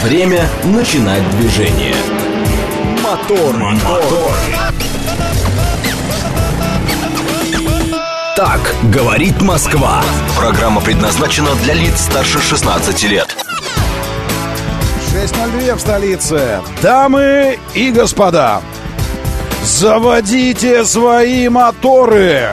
Время начинать движение. Мотор. Так говорит Москва. Программа предназначена для лиц старше 16 лет. 6:02 в столице. Дамы и господа, заводите свои моторы.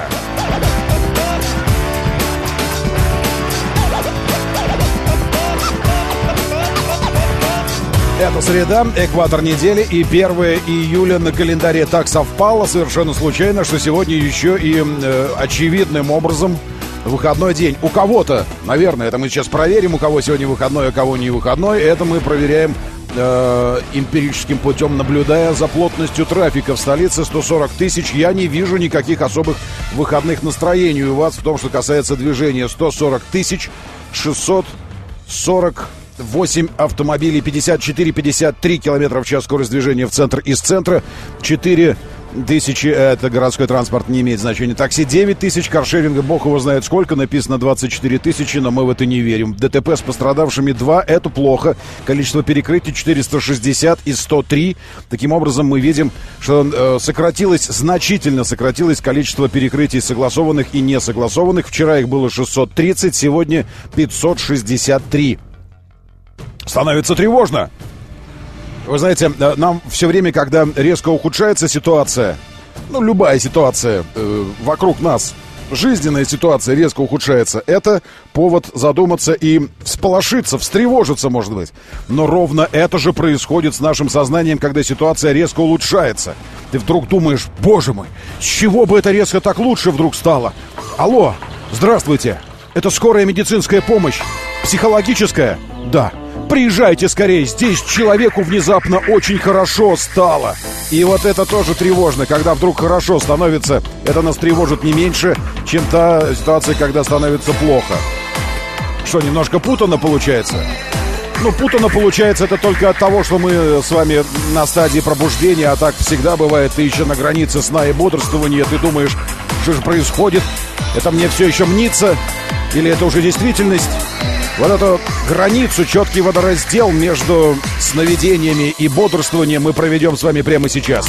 Это среда, экватор недели и 1 июля на календаре. Так совпало совершенно случайно, что сегодня еще и очевидным образом выходной день. У кого-то, наверное, это мы сейчас проверим, у кого сегодня выходной, а кого не выходной. Это мы проверяем эмпирическим путем, наблюдая за плотностью трафика в столице. 140 тысяч. Я не вижу никаких особых выходных настроений у вас в том, что касается движения. 140 тысяч 648 автомобилей, 54-53 километра в час скорость движения в центр из центра, 4 тысячи, это городской транспорт, не имеет значения. Такси 9 тысяч, каршеринга бог его знает сколько, написано 24 тысячи, но мы в это не верим. ДТП с пострадавшими 2, это плохо. Количество перекрытий 460 и 103. Таким образом, мы видим, что значительно сократилось количество перекрытий согласованных и несогласованных. Вчера их было 630, сегодня 563. Становится тревожно. Вы знаете, нам все время, когда резко ухудшается ситуация, любая ситуация вокруг нас, жизненная ситуация резко ухудшается, это повод задуматься и всполошиться, встревожиться, может быть. Но ровно это же происходит с нашим сознанием, когда ситуация резко улучшается. Ты вдруг думаешь: боже мой, с чего бы это резко так лучше вдруг стало? Алло, здравствуйте, это скорая медицинская помощь, психологическая? Да. Приезжайте скорее, здесь человеку внезапно очень хорошо стало. И вот это тоже тревожно, когда вдруг хорошо становится. Это нас тревожит не меньше, чем та ситуация, когда становится плохо. Что, немножко путано получается? Путано получается это только от того, что мы с вами на стадии пробуждения, а так всегда бывает. Ты еще на границе сна и бодрствования, ты думаешь, что же происходит? Это мне все еще мнится? Или это уже действительность? Вот эту границу, четкий водораздел между сновидениями и бодрствованием мы проведем с вами прямо сейчас.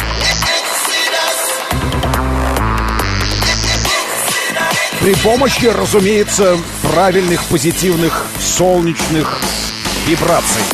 При помощи, разумеется, правильных, позитивных, солнечных вибраций.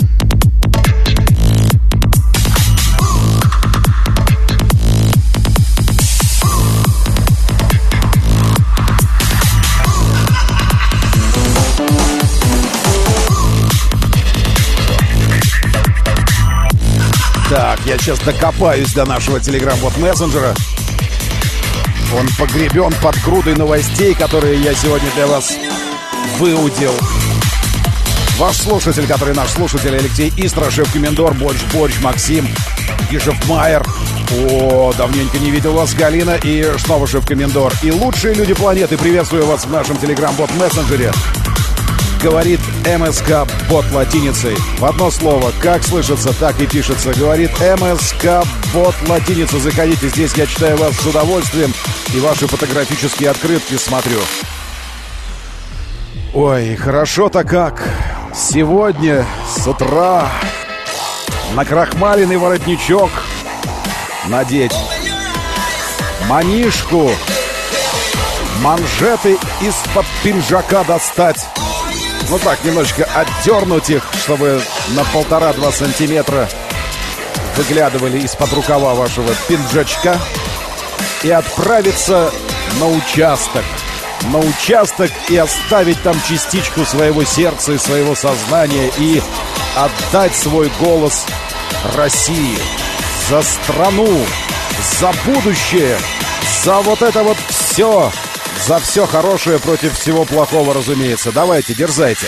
Так, я сейчас докопаюсь до нашего телеграм-бот-мессенджера. Он погребен под грудой новостей, которые я сегодня для вас выудил. Ваш слушатель, который наш слушатель, Алексей Истра, шеф-комендор, Борщ, Максим, Гишев-Майер. О, давненько не видел вас, Галина, и снова шеф-комендор. И лучшие люди планеты, приветствую вас в нашем телеграм-бот-мессенджере. Говорит МСК-бот латиницей. В одно слово, как слышится, так и пишется. Говорит МСК-бот латиницей. Заходите, здесь я читаю вас с удовольствием и ваши фотографические открытки смотрю. Ой, хорошо-то как. Сегодня с утра накрахмаленный воротничок надеть, манишку, манжеты из-под пинжака достать. Так, немножечко отдернуть их, чтобы на 1,5-2 сантиметра выглядывали из-под рукава вашего пинжачка. И отправиться на участок. На участок и оставить там частичку своего сердца и своего сознания. И отдать свой голос России. За страну, за будущее, за вот это вот все. За все хорошее против всего плохого, разумеется. Давайте, дерзайте.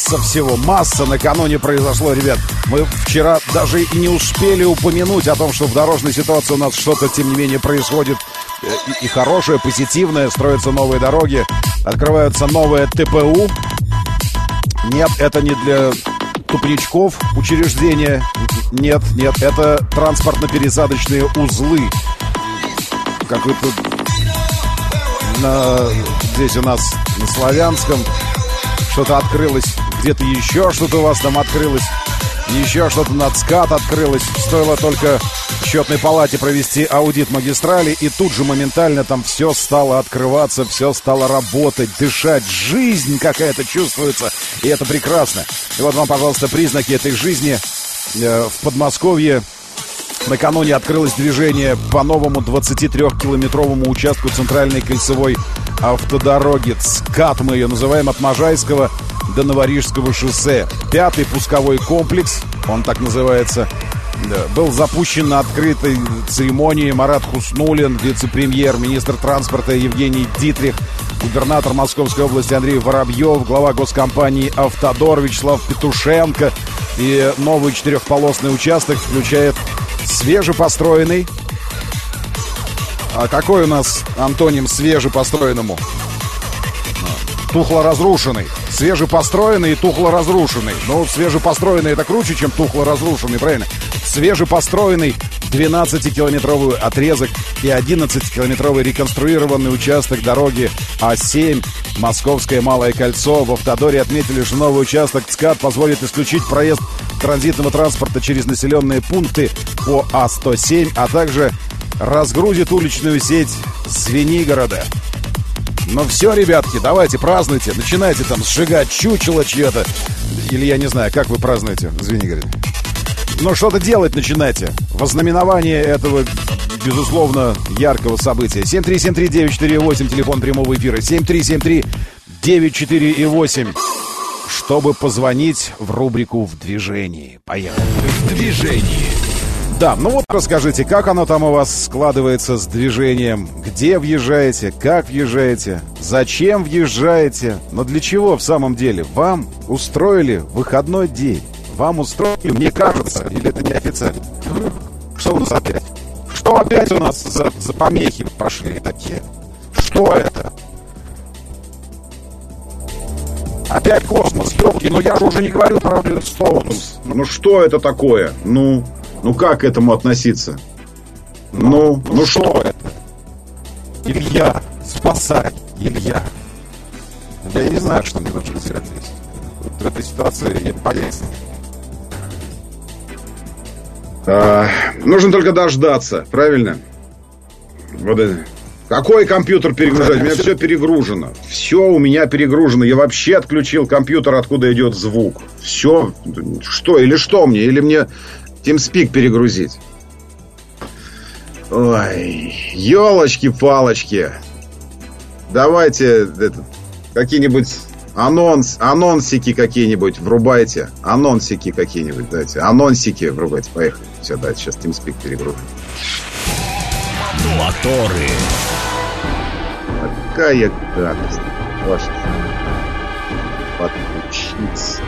масса всего, масса накануне произошло, ребят. Мы вчера даже и не успели упомянуть о том, что в дорожной ситуации у нас что-то, тем не менее, происходит и хорошее, позитивное. Строятся новые дороги, открываются новые ТПУ. Нет, это не для тупничков учреждения. Нет, это транспортно-пересадочные узлы. Какой-то здесь у нас на Славянском что-то открылось, где-то еще что-то у вас там открылось, еще что-то на ЦКАД открылось. Стоило только в счетной палате провести аудит магистрали, и тут же моментально там все стало открываться, все стало работать, дышать. Жизнь какая-то чувствуется, и это прекрасно. И вот вам, пожалуйста, признаки этой жизни. В Подмосковье накануне открылось движение по новому 23-километровому участку центральной кольцевой автодороги. ЦКАД мы ее называем, от Можайского до Новорижского шоссе. 5-й пусковой комплекс, он так называется, был запущен на открытой церемонии. Марат Хуснуллин, вице-премьер, министр транспорта Евгений Дитрих, губернатор Московской области Андрей Воробьев, глава госкомпании «Автодор» Вячеслав Петушенко. И новый 4-полосный участок включает свежепостроенный. А какой у нас антоним свежепостроенному? Тухло-разрушенный. Свежепостроенный и тухло-разрушенный. Ну, свежепостроенный — это круче, чем тухло-разрушенный, правильно? Свежепостроенный 12-километровый отрезок и 11-километровый реконструированный участок дороги А7 Московское Малое Кольцо. В «Автодоре» отметили, что новый участок ЦКАД позволит исключить проезд транзитного транспорта через населенные пункты по А107, а также разгрузит уличную сеть Звенигорода. Ну все, ребятки, давайте празднуйте. Начинайте там сжигать чучело чье-то. Или я не знаю, как вы празднуете в Звенигороде. Но что-то делать начинайте. Во знаменование этого, безусловно, яркого события. 7373948, телефон прямого эфира. 7373948. Чтобы позвонить в рубрику «В движении». Поехали. В движении. Да, ну вот расскажите, как оно там у вас складывается с движением? Где въезжаете? Как въезжаете? Зачем въезжаете? Но для чего в самом деле? Вам устроили выходной день? Вам устроили, мне кажется, или это неофициально? Что у нас опять? Что опять у нас за помехи пошли такие? Что это? Опять космос, ёлки, но я же уже не говорил про Stones. Ну что это такое? Ну как к этому относиться? Ну что это? Илья, спасай, Илья. Я не знаю, что мне нужно сделать здесь. В этой ситуации я полезен. Нужно только дождаться, правильно? Вот это. Какой компьютер перегружать? У меня все перегружено. Все у меня перегружено. Я вообще отключил компьютер, откуда идет звук. Все. Что? Или что мне? Или мне TeamSpeak перегрузить? Ой, елочки-палочки. Давайте какие-нибудь анонсики какие-нибудь врубайте. Анонсики какие-нибудь дайте. Анонсики врубайте. Поехали. Все, дайте. Сейчас TeamSpeak перегружу. Моторы. Какая гадость. Ваша. Подключиться.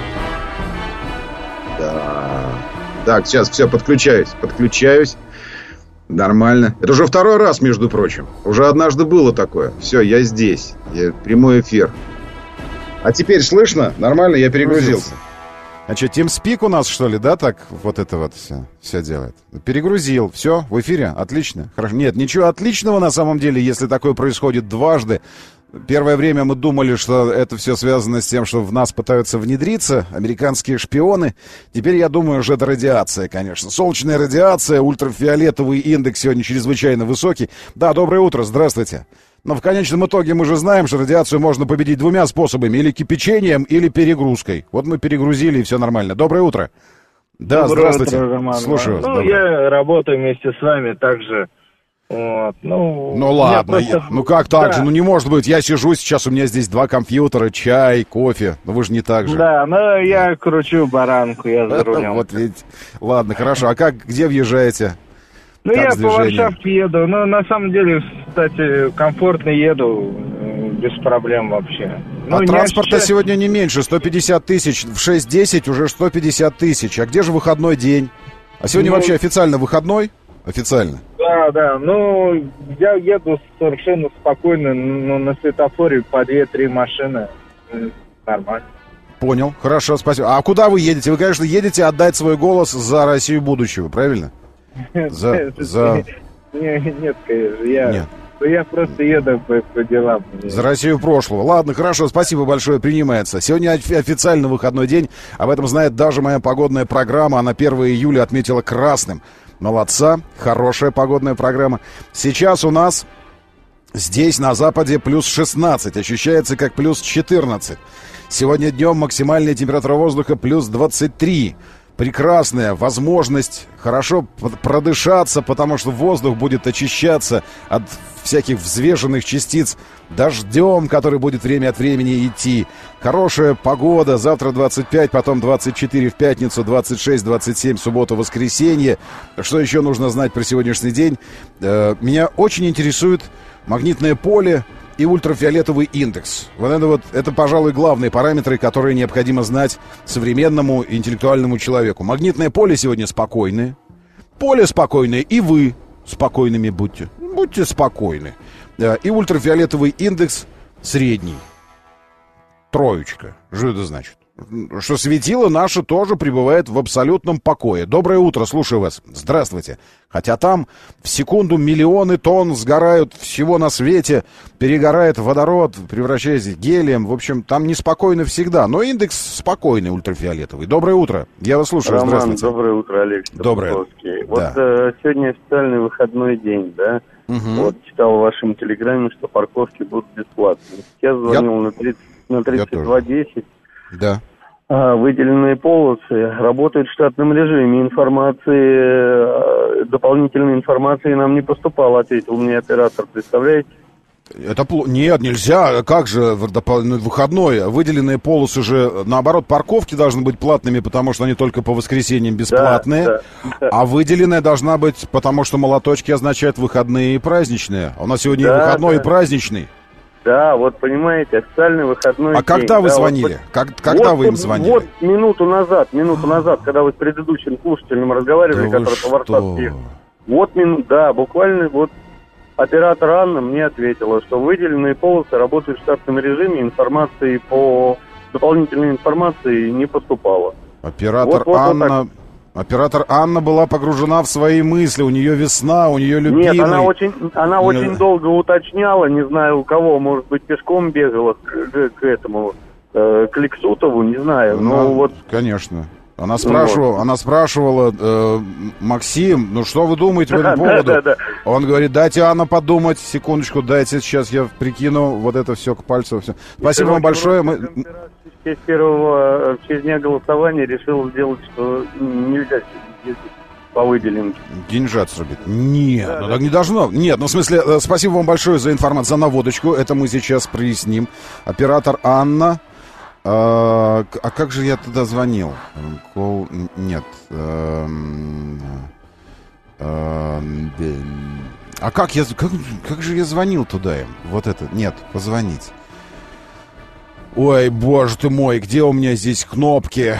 Да. Так, сейчас все, подключаюсь. Нормально. Это уже второй раз, между прочим. Уже однажды было такое. Все, я здесь. Прямой эфир. А теперь слышно? Нормально, я перегрузился. А что, TeamSpeak у нас, что ли, да, так вот это вот все делает? Перегрузил, все, в эфире, отлично. Хорошо. Нет, ничего отличного на самом деле, если такое происходит дважды. Первое время мы думали, что это все связано с тем, что в нас пытаются внедриться американские шпионы. Теперь, я думаю, уже это радиация, конечно. Солнечная радиация, ультрафиолетовый индекс сегодня чрезвычайно высокий. Да, доброе утро, здравствуйте. Но в конечном итоге мы же знаем, что радиацию можно победить двумя способами. Или кипячением, или перегрузкой. Вот мы перегрузили, и все нормально. Доброе утро. Да, доброе здравствуйте. Утро, Роман. Слушаю вас. Я работаю вместе с вами также. Вот, ладно, просто... как так же? Ну не может быть, я сижу сейчас, у меня здесь 2 компьютера, чай, кофе. Ну вы же не так же. Да, я кручу баранку, я за рулем. Вот ведь. Ладно, хорошо. А где въезжаете? Я по Варшавке еду. На самом деле, кстати, комфортно еду. без проблем вообще. Ну, А транспорта ощущаю... сегодня не меньше, 150 тысяч, в 6:10 уже 150 тысяч. А где же выходной день? А сегодня вообще официально выходной? Официально. Да, ну, я еду совершенно спокойно, но на светофоре по 2-3 машины. Нормально. Понял, хорошо, спасибо. А куда вы едете? Вы, конечно, едете отдать свой голос за Россию будущего, правильно? Нет, конечно, я просто еду по делам. За Россию прошлого. Ладно, хорошо, спасибо большое, принимается. Сегодня официально выходной день. Об этом знает даже моя погодная программа. Она 1 июля отметила красным. Молодца, хорошая погодная программа. Сейчас у нас здесь на западе плюс 16. Ощущается как плюс 14. Сегодня днем максимальная температура воздуха плюс 23. Прекрасная возможность хорошо продышаться, потому что воздух будет очищаться от всяких взвешенных частиц дождем, который будет время от времени идти. Хорошая погода. Завтра 25, потом 24 в пятницу, 26, 27 в субботу, воскресенье. Что еще нужно знать про сегодняшний день? Меня очень интересует магнитное поле и ультрафиолетовый индекс. Это, пожалуй, главные параметры, которые необходимо знать современному интеллектуальному человеку. Магнитное поле сегодня спокойное. Поле спокойное, и вы спокойными будьте. Будьте спокойны. И ультрафиолетовый индекс средний. 3. Что это значит? Что светило наше тоже пребывает в абсолютном покое. Доброе утро, слушаю вас. Здравствуйте. Хотя там в секунду миллионы тонн сгорают всего на свете, перегорает водород, превращаясь в гелием. В общем, там неспокойно всегда. Но индекс спокойный, ультрафиолетовый. Доброе утро. Я вас слушаю. Роман, здравствуйте. Доброе утро, Алексей. Доброе. Вот Да. Сегодня официальный выходной день, да? Угу. Вот читал в вашем телеграме, что парковки будут бесплатные. Я звонил на 3210. Да. Выделенные полосы работают в штатном режиме. Дополнительной информации нам не поступало, ответил мне оператор. Представляете? Нет, нельзя. Как же выходной? Выделенные полосы же, наоборот, парковки должны быть платными, потому что они только по воскресеньям бесплатные. Да. А выделенная должна быть, потому что молоточки означают выходные и праздничные. А у нас сегодня и выходной, и праздничный. Да, вот понимаете, официальный выходной день. Когда вы звонили? Когда вы им звонили? Вот минуту назад, когда вы с предыдущим слушателем разговаривали, Да который по Варшаве приехал. Буквально оператор Анна мне ответила, что выделенные полосы работают в штатном режиме, дополнительной информации не поступало. Оператор Анна была погружена в свои мысли, у нее весна, у нее любимый. Нет, она очень долго уточняла, не знаю у кого, может быть, пешком бегала к Лексутову, не знаю. Конечно. Она спрашивала, Максим, что вы думаете по этому поводу? Да. Он говорит, дайте, Анна, подумать, секундочку, дайте, сейчас я прикину вот это все к пальцу. Все. Спасибо вам большое. В честь дня голосования решил сделать, что нельзя ездить по выделенке. Деньжат срубить. Нет, так не должно. Нет, в смысле, спасибо вам большое за информацию, за наводочку. Это мы сейчас проясним. Оператор Анна. А как же я туда звонил? Нет. А как же я звонил туда им? Нет, позвонить. Ой, боже ты мой, где у меня здесь кнопки?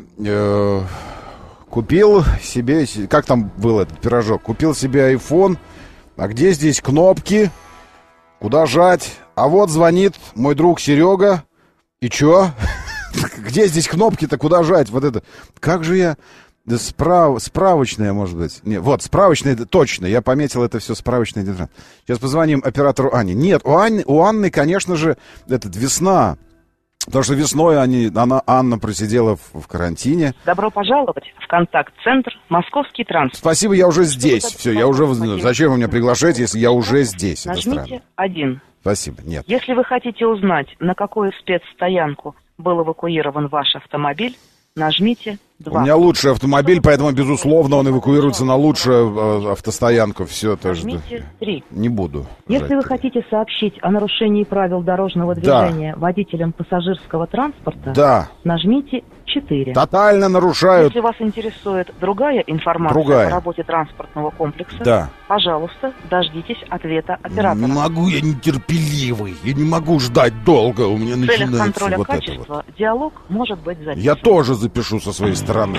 Купил себе... Как там был этот пирожок? Купил себе iPhone. А где здесь кнопки? Куда жать? А вот звонит мой друг Серега. И чё? Где здесь кнопки-то? Куда жать? Вот это. Как же я... Справочная, может быть. Нет, справочная, точно. Я пометил это все, справочная. Сейчас позвоним оператору Ане. Нет, у Анны, конечно же, весна. Потому что весной Анна просидела в карантине. Добро пожаловать в контакт-центр «Московский транспорт». Спасибо, я уже здесь. Все, я уже... Зачем вы меня приглашаете, если я уже здесь? Нажмите 1. Спасибо, нет. Если вы хотите узнать, на какую спецстоянку был эвакуирован ваш автомобиль, нажмите 2. У меня лучший автомобиль, поэтому, безусловно, он эвакуируется на лучшую автостоянку. Все, тоже. Нажмите 3. Не буду. Если вы хотите сообщить о нарушении правил дорожного движения водителям пассажирского транспорта, нажмите 4. Тотально нарушают. Если вас интересует другая информация о работе транспортного комплекса, пожалуйста, дождитесь ответа оператора. Не могу, я нетерпеливый. Я не могу ждать долго. У меня начинается в целях контроля вот качества это вот. Диалог может быть записан. Я тоже запишу со своей стороны.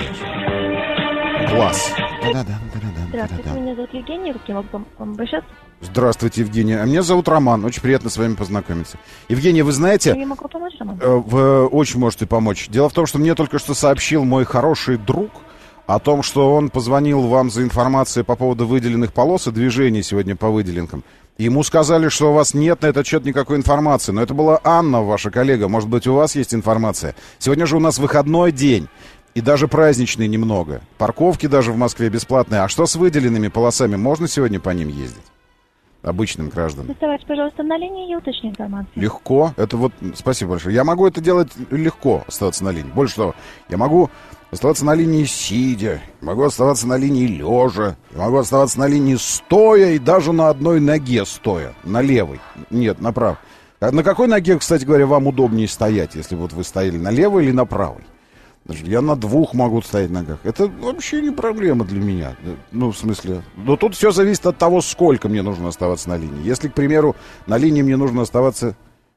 Класс. Здравствуйте, меня зовут Евгения. Как я могу вам обращаться? Здравствуйте, Евгения. А меня зовут Роман. Очень приятно с вами познакомиться. Евгения, вы знаете... Я могу помочь, Роман? Вы очень можете помочь. Дело в том, что мне только что сообщил мой хороший друг о том, что он позвонил вам за информацией по поводу выделенных полос и движений сегодня по выделенкам. Ему сказали, что у вас нет на этот счет никакой информации. Но это была Анна, ваша коллега. Может быть, у вас есть информация? Сегодня же у нас выходной день. И даже праздничный немного. Парковки даже в Москве бесплатные. А что с выделенными полосами? Можно сегодня по ним ездить? Обычным гражданам. Оставайтесь, пожалуйста, на линии и уточните информацию. Легко. Это вот... Спасибо большое. Я могу это делать легко, оставаться на линии. Больше того, я могу оставаться на линии сидя, могу оставаться на линии лежа, могу оставаться на линии стоя и даже на одной ноге стоя. На левой. Нет, на правой. На какой ноге, кстати говоря, вам удобнее стоять, если вот вы стояли на левой или на правой? Я на двух могу стоять ногах. Это вообще не проблема для меня. Ну, в смысле... Но тут все зависит от того, сколько мне нужно оставаться на линии. Если, к примеру, на линии мне нужно оставаться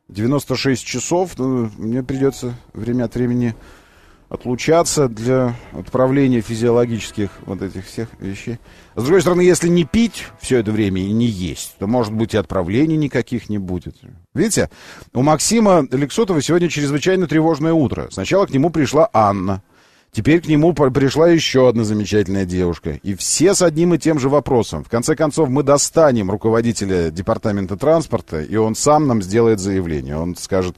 96 часов, то мне придется время от времени отлучаться для отправления физиологических вот этих всех вещей. С другой стороны, если не пить все это время и не есть, то, может быть, и отправлений никаких не будет. Видите, у Максима Лексутова сегодня чрезвычайно тревожное утро. Сначала к нему пришла Анна, теперь к нему пришла еще одна замечательная девушка. И все с одним и тем же вопросом. В конце концов, мы достанем руководителя департамента транспорта, и он сам нам сделает заявление. Он скажет: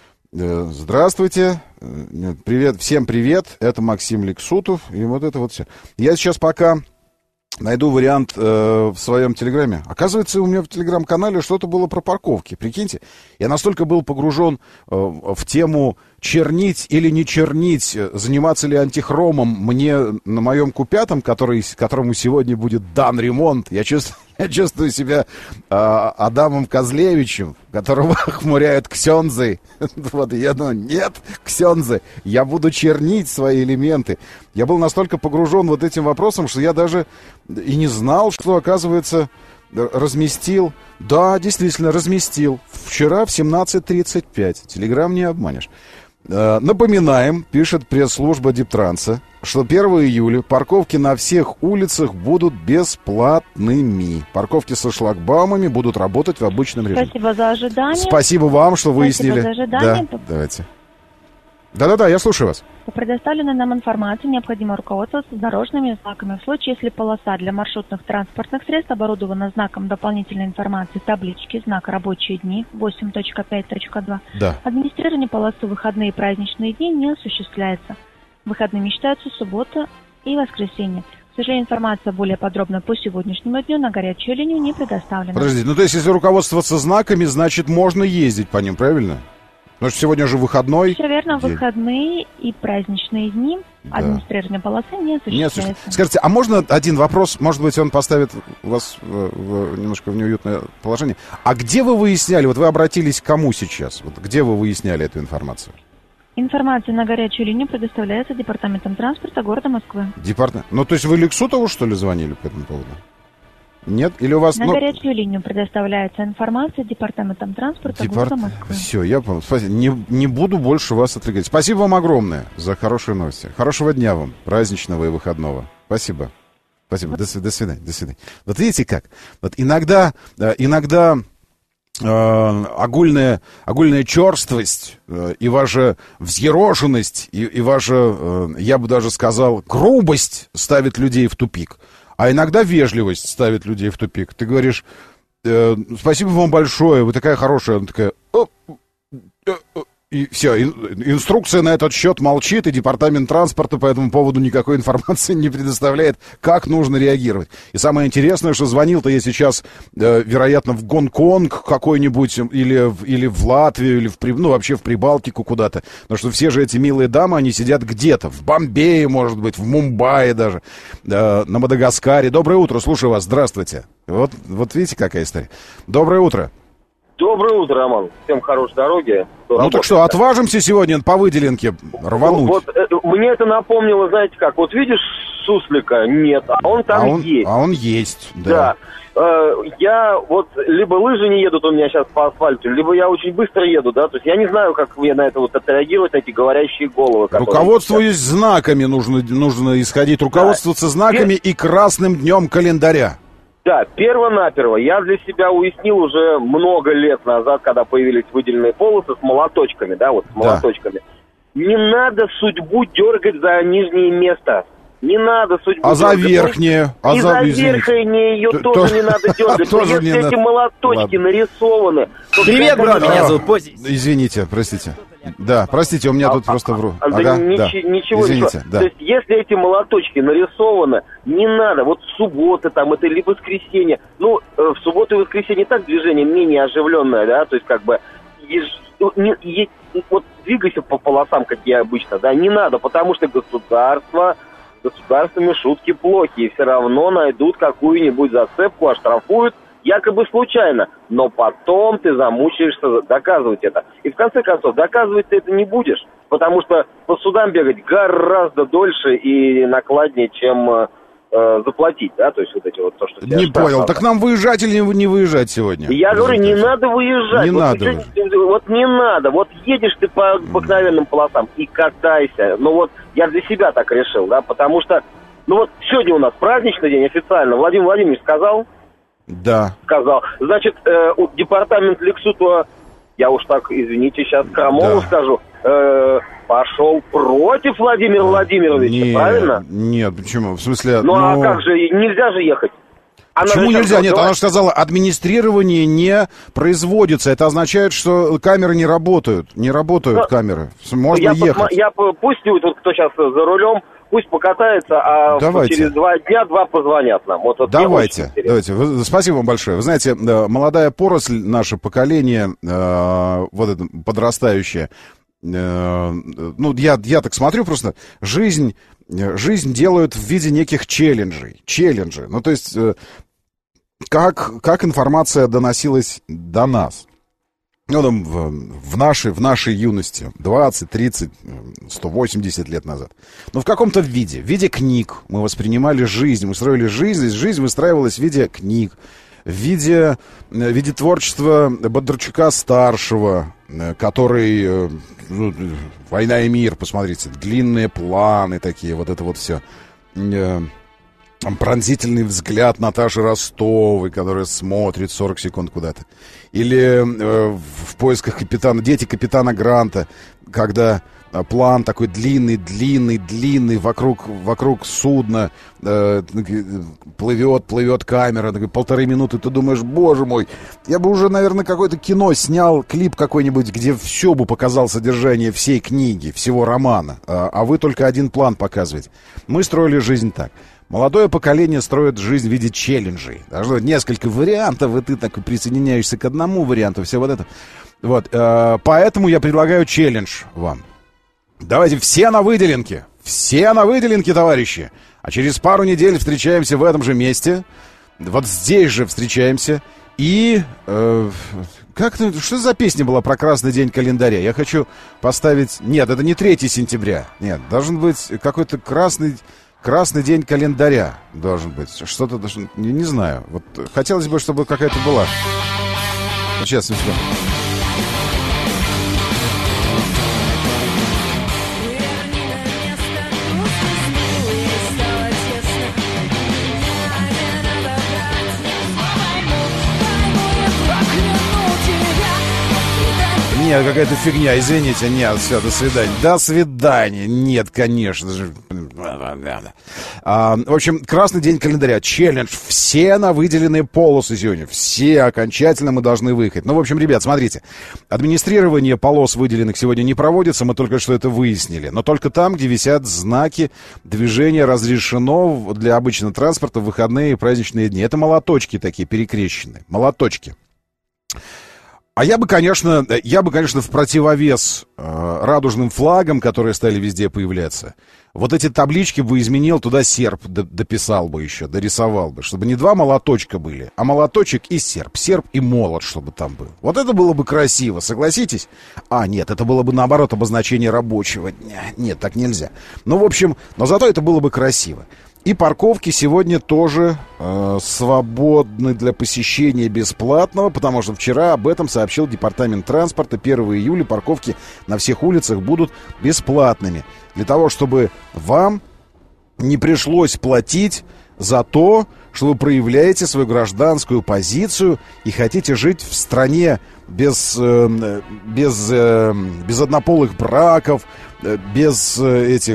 здравствуйте, привет, всем привет, это Максим Лексутов, и вот это вот все. Я сейчас пока найду вариант в своем телеграме. Оказывается, у меня в телеграм-канале что-то было про парковки, прикиньте. Я настолько был погружен в тему чернить или не чернить, заниматься ли антихромом мне на моем Q5, которому сегодня будет дан ремонт. Я чувствую себя Адамом Козлевичем, которого хмуряют ксензы. Вот, я думаю, нет, ксензы, я буду чернить свои элементы. Я был настолько погружен вот этим вопросом, что я даже и не знал, что, оказывается, разместил. Да, действительно, разместил. Вчера в 17:35. Телеграм не обманешь. Напоминаем, пишет пресс-служба Диптранса, что 1 июля парковки на всех улицах будут бесплатными. Парковки со шлагбаумами будут работать в обычном режиме. Спасибо за ожидание. Спасибо вам, что выяснили. Спасибо за ожидание. Да, давайте. Да-да-да, я слушаю вас. По предоставленной нам информации необходимо руководствоваться дорожными знаками. В случае, если полоса для маршрутных транспортных средств оборудована знаком дополнительной информации таблички, знак «Рабочие дни» 8.5.2, да. Администрирование полосы в выходные и праздничные дни не осуществляется. Выходными считаются суббота и воскресенье. К сожалению, информация более подробная по сегодняшнему дню на горячую линию не предоставлена. Подождите, ну то есть, если руководствоваться знаками, значит, можно ездить по ним, правильно? Потому что сегодня же выходной. Все верно, день. Выходные и праздничные дни администрирование полосы не осуществляется. Скажите, а можно один вопрос? Может быть, он поставит вас немножко в неуютное положение. А где вы выясняли, вот вы обратились к кому сейчас? Вот где вы выясняли эту информацию? Информация на горячую линию предоставляется Департаментом транспорта города Москвы. Ну, то есть вы Лексутову, что ли, звонили по этому поводу? Нет? Или у вас... На горячую линию предоставляется информация Департаментом транспорта города Москвы. Все, я понял. Спасибо. Не буду больше вас отвлекать. Спасибо вам огромное за хорошие новости. Хорошего дня вам, праздничного и выходного. Спасибо. Спасибо. До свидания. До свидания. Вот видите как? Вот иногда огульная черствость и ваша взъерошенность и ваша, я бы даже сказал, грубость ставит людей в тупик. А иногда вежливость ставит людей в тупик. Ты говоришь: спасибо вам большое, вы такая хорошая. Она такая: и все, инструкция на этот счет молчит, и департамент транспорта по этому поводу никакой информации не предоставляет, как нужно реагировать. И самое интересное, что звонил-то я сейчас, вероятно, в Гонконг какой-нибудь, или в Латвию, или вообще в Прибалтику куда-то. Потому что все же эти милые дамы, они сидят где-то, в Бомбее, может быть, в Мумбаи даже, на Мадагаскаре. Доброе утро, слушаю вас, здравствуйте. Вот видите, какая история. Доброе утро. Доброе утро, Роман. Всем хорошей дороги. Ну так что, отважимся сегодня по выделенке рвануть? Вот мне это напомнило, знаете как, вот видишь суслика? Нет, а он там есть. А он есть, да. Я вот либо лыжи не едут у меня сейчас по асфальту, либо я очень быстро еду, да, то есть я не знаю, как мне на это вот отреагировать, на эти говорящие головы. Руководствуясь знаками нужно исходить, руководствоваться знаками и красным днем календаря. Да, перво-наперво. Я для себя уяснил уже много лет назад, когда появились выделенные полосы с молоточками, да, вот с молоточками. Не надо судьбу дергать за нижнее место. Не надо судьбу дергать. За верхнее? И за верхнее ее тоже не надо дергать. Но если эти молоточки нарисованы... Привет, брат, меня зовут Пози. Извините, простите. Да, простите, у меня тут просто вру. Ничего. Извините, да. То есть, если эти молоточки нарисованы, не надо. Вот суббота там, это или воскресенье. Ну, в субботу и воскресенье так движение менее оживленное, да, то есть, как бы, вот двигайся по полосам, как я обычно, да, не надо, потому что государственные шутки плохи, и все равно найдут какую-нибудь зацепку, оштрафуют, якобы случайно, но потом ты замучаешься доказывать это. И в конце концов, доказывать ты это не будешь, потому что по судам бегать гораздо дольше и накладнее, чем заплатить, да, то есть вот эти вот то, что... Не понял, так нам выезжать или не выезжать сегодня? Я говорю, не надо выезжать. Вот не надо, вот едешь ты по обыкновенным полосам и катайся, ну вот я для себя так решил, да, потому что, ну вот сегодня у нас праздничный день официально, Владимир Владимирович сказал? Да. Сказал. Значит, департамент Лексутова, я уж так, извините, сейчас крамолу скажу, пошел против Владимира Владимировича, правильно? Нет, почему? В смысле... Ну а как же, нельзя же ехать. Почему нельзя? Нет, она же сказала, администрирование не производится. Это означает, что камеры не работают. Не работают камеры. Можно ехать. Пусть вот кто сейчас за рулем, пусть покатается, а через 2 дня 2 позвонят нам. Вот давайте. Спасибо вам большое. Вы знаете, молодая поросль, наше поколение, вот это подрастающее, ну, я так смотрю просто, жизнь делают в виде неких челленджей. Ну, то есть, как информация доносилась до нас. Ну, там, в нашей юности, 20, 30, 180 лет назад. Но в каком-то виде. В виде книг мы воспринимали жизнь, мы строили жизнь, и жизнь выстраивалась в виде книг. В виде творчества Бондарчука-старшего, который... «Война и мир», посмотрите, длинные планы такие, вот это вот все. Пронзительный взгляд Наташи Ростовой, которая смотрит 40 секунд куда-то. Или в поисках дети капитана Гранта, когда план такой длинный, вокруг судна плывет камера, 1,5 минуты, ты думаешь, боже мой, я бы уже, наверное, какое-то кино снял, клип какой-нибудь, где все бы показал содержание всей книги, всего романа, а вы только один план показываете. Мы строили жизнь так. Молодое поколение строит жизнь в виде челленджей. Должно быть несколько вариантов, и ты так присоединяешься к одному варианту, все вот это. Вот, поэтому я предлагаю челлендж вам. Давайте все на выделенке, товарищи. А через пару недель встречаемся в этом же месте. Вот здесь же встречаемся. И что за песня была про красный день календаря? Я хочу поставить... Нет, это не 3 сентября. Нет, должен быть какой-то красный день календаря. Должен быть. Что-то должно... Не знаю. Вот хотелось бы, чтобы какая-то была. Сейчас, секунду. Нет, какая-то фигня, извините, нет, все, до свидания. До свидания, нет, конечно же. В общем, красный день календаря, челлендж, все на выделенные полосы сегодня, все окончательно мы должны выехать. Ну, в общем, ребят, смотрите, администрирование полос выделенных сегодня не проводится, мы только что это выяснили, но только там, где висят знаки движения разрешено для обычного транспорта в выходные и праздничные дни. Это молоточки такие перекрещенные, молоточки. А я бы, конечно, в противовес радужным флагам, которые стали везде появляться, вот эти таблички бы изменил, туда серп дописал бы еще, дорисовал бы, чтобы не два молоточка были, а молоточек и серп и молот, чтобы там был. Вот это было бы красиво, согласитесь? А, нет, это было бы, наоборот, обозначение рабочего дня. Нет, так нельзя. Ну, в общем, но зато это было бы красиво. И парковки сегодня тоже свободны для посещения бесплатного, потому что вчера об этом сообщил Департамент транспорта. 1 июля парковки на всех улицах будут бесплатными. Для того, чтобы вам не пришлось платить за то, что вы проявляете свою гражданскую позицию и хотите жить в стране без однополых браков, без этих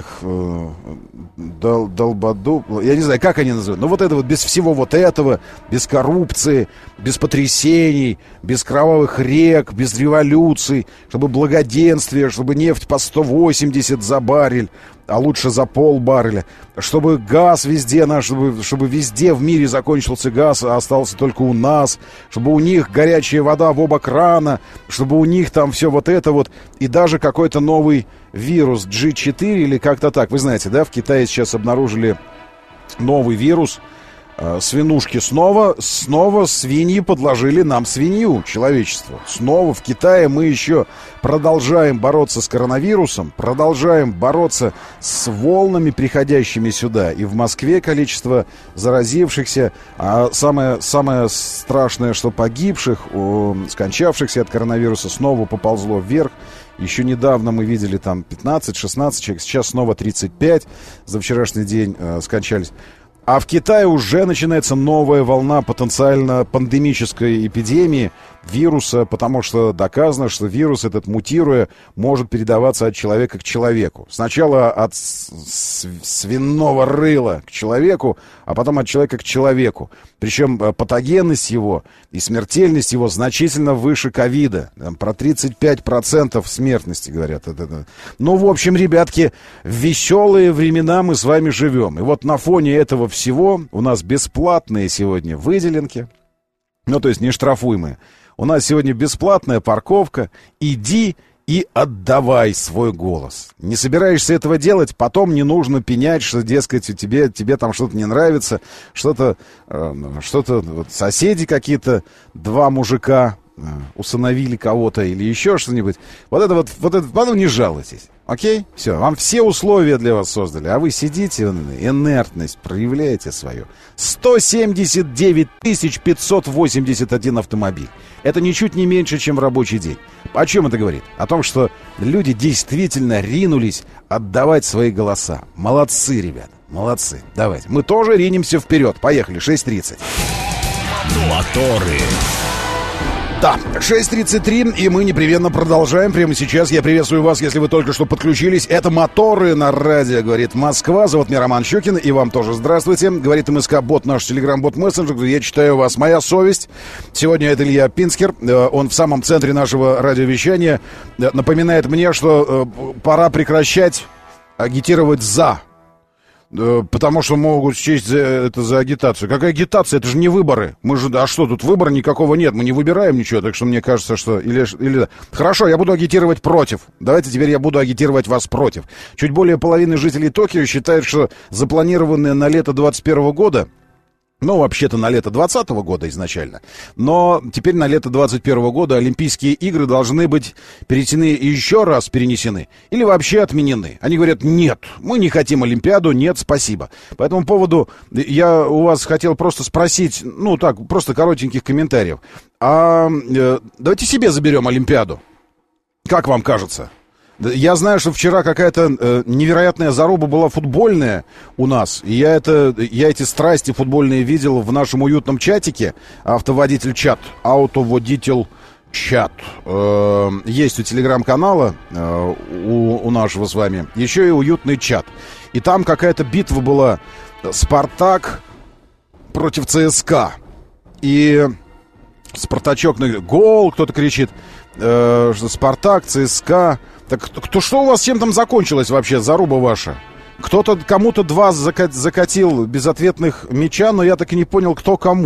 я не знаю, как они называют, но вот это вот, без всего вот этого, без коррупции, без потрясений, без кровавых рек, без революций, чтобы благоденствие, чтобы нефть по 180 за баррель, а лучше за полбарреля, чтобы газ везде наш, чтобы везде в мире закончился газ, а остался только у нас, чтобы у них горячая вода в оба крана, чтобы у них там все вот это вот, и даже какой-то новый вирус G4 или как-то так. Вы знаете, да, в Китае сейчас обнаружили новый вирус. Свинушки снова свиньи подложили нам свинью, человечеству. Снова в Китае мы еще продолжаем бороться с коронавирусом, продолжаем бороться с волнами, приходящими сюда. И в Москве количество заразившихся, а самое страшное, что погибших, скончавшихся от коронавируса, снова поползло вверх. Еще недавно мы видели там 15-16 человек, сейчас снова 35 за вчерашний день скончались. А в Китае уже начинается новая волна потенциально пандемической эпидемии вируса, потому что доказано, что вирус этот, мутируя, может передаваться от человека к человеку. Сначала от свиного рыла к человеку, а потом от человека к человеку. Причем патогенность его и смертельность его значительно выше ковида. Про 35% смертности говорят. Ну, в общем, ребятки, в веселые времена мы с вами живем. И вот на фоне этого всего у нас бесплатные сегодня выделенки. Ну, то есть не штрафуемые. У нас сегодня бесплатная парковка. Иди и отдавай свой голос. Не собираешься этого делать, потом не нужно пенять, что, дескать, тебе там что-то не нравится, что-то вот соседи какие-то, два мужика усыновили кого-то или еще что-нибудь. Вот это потом не жалуйтесь. Окей? Все, вам все условия для вас создали, а вы сидите, инертность проявляете свою. 179 581 автомобиль. Это ничуть не меньше, чем в рабочий день. О чем это говорит? О том, что люди действительно ринулись отдавать свои голоса. Молодцы, ребята, молодцы. Давайте, мы тоже ринемся вперед. Поехали, 6:30. Моторы. Да, 6:33, и мы непременно продолжаем. Прямо сейчас я приветствую вас, если вы только что подключились. Это «Моторы» на радио, говорит Москва. Зовут меня Роман Щукин, и вам тоже здравствуйте. Говорит МСК-бот, наш телеграм-бот-мессенджер. Я читаю вас. Моя совесть. Сегодня это Илья Пинскер. Он в самом центре нашего радиовещания. Напоминает мне, что пора прекращать агитировать «за». Потому что могут счесть это за агитацию. Какая агитация? Это же не выборы. Мы же, а что, тут выбора никакого нет. Мы не выбираем ничего. Так что мне кажется, что... Или... Хорошо, я буду агитировать против. Давайте теперь я буду агитировать вас против. Чуть более половины жителей Токио считают, что запланированные на лето 2021 года... Ну, вообще-то на лето 2020 года изначально. Но теперь на лето 2021 года Олимпийские игры должны быть еще раз перенесены или вообще отменены. Они говорят, нет, мы не хотим Олимпиаду, нет, спасибо. По этому поводу я у вас хотел просто спросить, ну так, просто коротеньких комментариев. Давайте себе заберем Олимпиаду. Как вам кажется? Я знаю, что вчера какая-то невероятная заруба была футбольная у нас. И я эти страсти футбольные видел в нашем уютном чатике. Автоводитель чат. Автоводитель чат. Есть у телеграм-канала у нашего с вами еще и уютный чат. И там какая-то битва была. Спартак против ЦСКА. И Спартачок, гол, кто-то кричит. Спартак, ЦСКА. Так что у вас чем там закончилось вообще, заруба ваша? Кто-то кому-то два закатил безответных мяча, но я так и не понял, кто кому.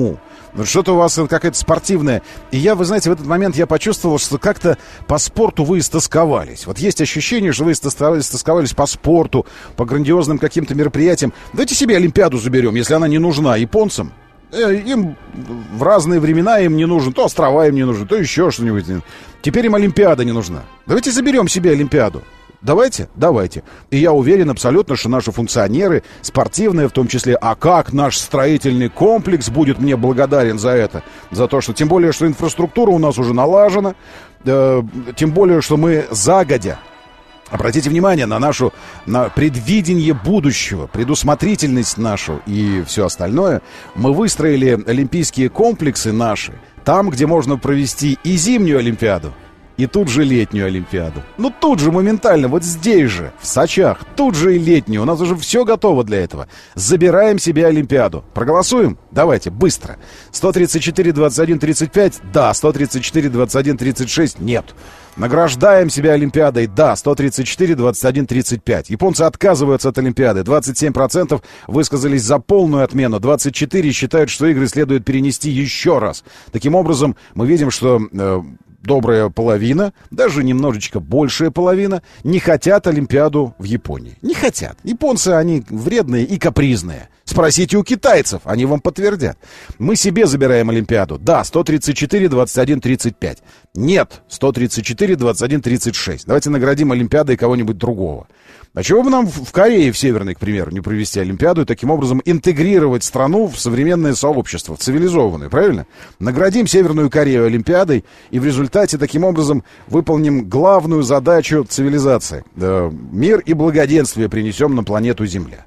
Что-то у вас какая-то спортивная. И я, вы знаете, в этот момент я почувствовал, что как-то по спорту вы истосковались. Вот есть ощущение, что вы истосковались по спорту, по грандиозным каким-то мероприятиям. Давайте себе Олимпиаду заберем, если она не нужна японцам. Им в разные времена им не нужен, то острова им не нужны, то еще что-нибудь. Теперь им Олимпиада не нужна. Давайте заберем себе Олимпиаду. Давайте. И я уверен абсолютно, что наши функционеры, спортивные в том числе, а как наш строительный комплекс будет мне благодарен за это. За то, что, тем более, что инфраструктура у нас уже налажена, тем более, что мы загодя, обратите внимание на предвидение будущего, предусмотрительность нашу и все остальное. Мы выстроили олимпийские комплексы наши там, где можно провести и зимнюю Олимпиаду, и тут же летнюю Олимпиаду. Ну тут же моментально, вот здесь же, в Сочах, тут же и летнюю. У нас уже все готово для этого. Забираем себе Олимпиаду. Проголосуем? Давайте, быстро. 134-21-35? Да. 134-21-36? Нет. Награждаем себя Олимпиадой? Да. 134-21-35. Японцы отказываются от Олимпиады. 27% высказались за полную отмену. 24% считают, что игры следует перенести еще раз. Таким образом, мы видим, что добрая половина, даже немножечко большая половина, не хотят Олимпиаду в Японии. Не хотят. Японцы, они вредные и капризные. Спросите у китайцев, они вам подтвердят. Мы себе забираем Олимпиаду. Да, 134-21-35. Нет, 134-21-36. Давайте наградим Олимпиадой кого-нибудь другого. А чего бы нам в Корее, в Северной, к примеру, не провести Олимпиаду и таким образом интегрировать страну в современное сообщество, в цивилизованное, правильно? Наградим Северную Корею Олимпиадой и в результате таким образом выполним главную задачу цивилизации. Мир и благоденствие принесем на планету Земля.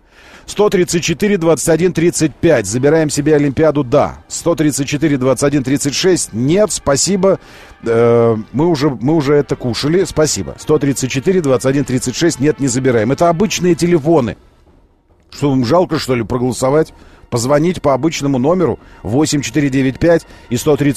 134-21-35. Забираем себе Олимпиаду, да. 134-21-36. Нет, спасибо. Мы уже это кушали. Спасибо. 134-21-36. Нет, не забираем. Это обычные телефоны. Что, вам жалко, что ли, проголосовать? Позвонить по обычному номеру 8495 и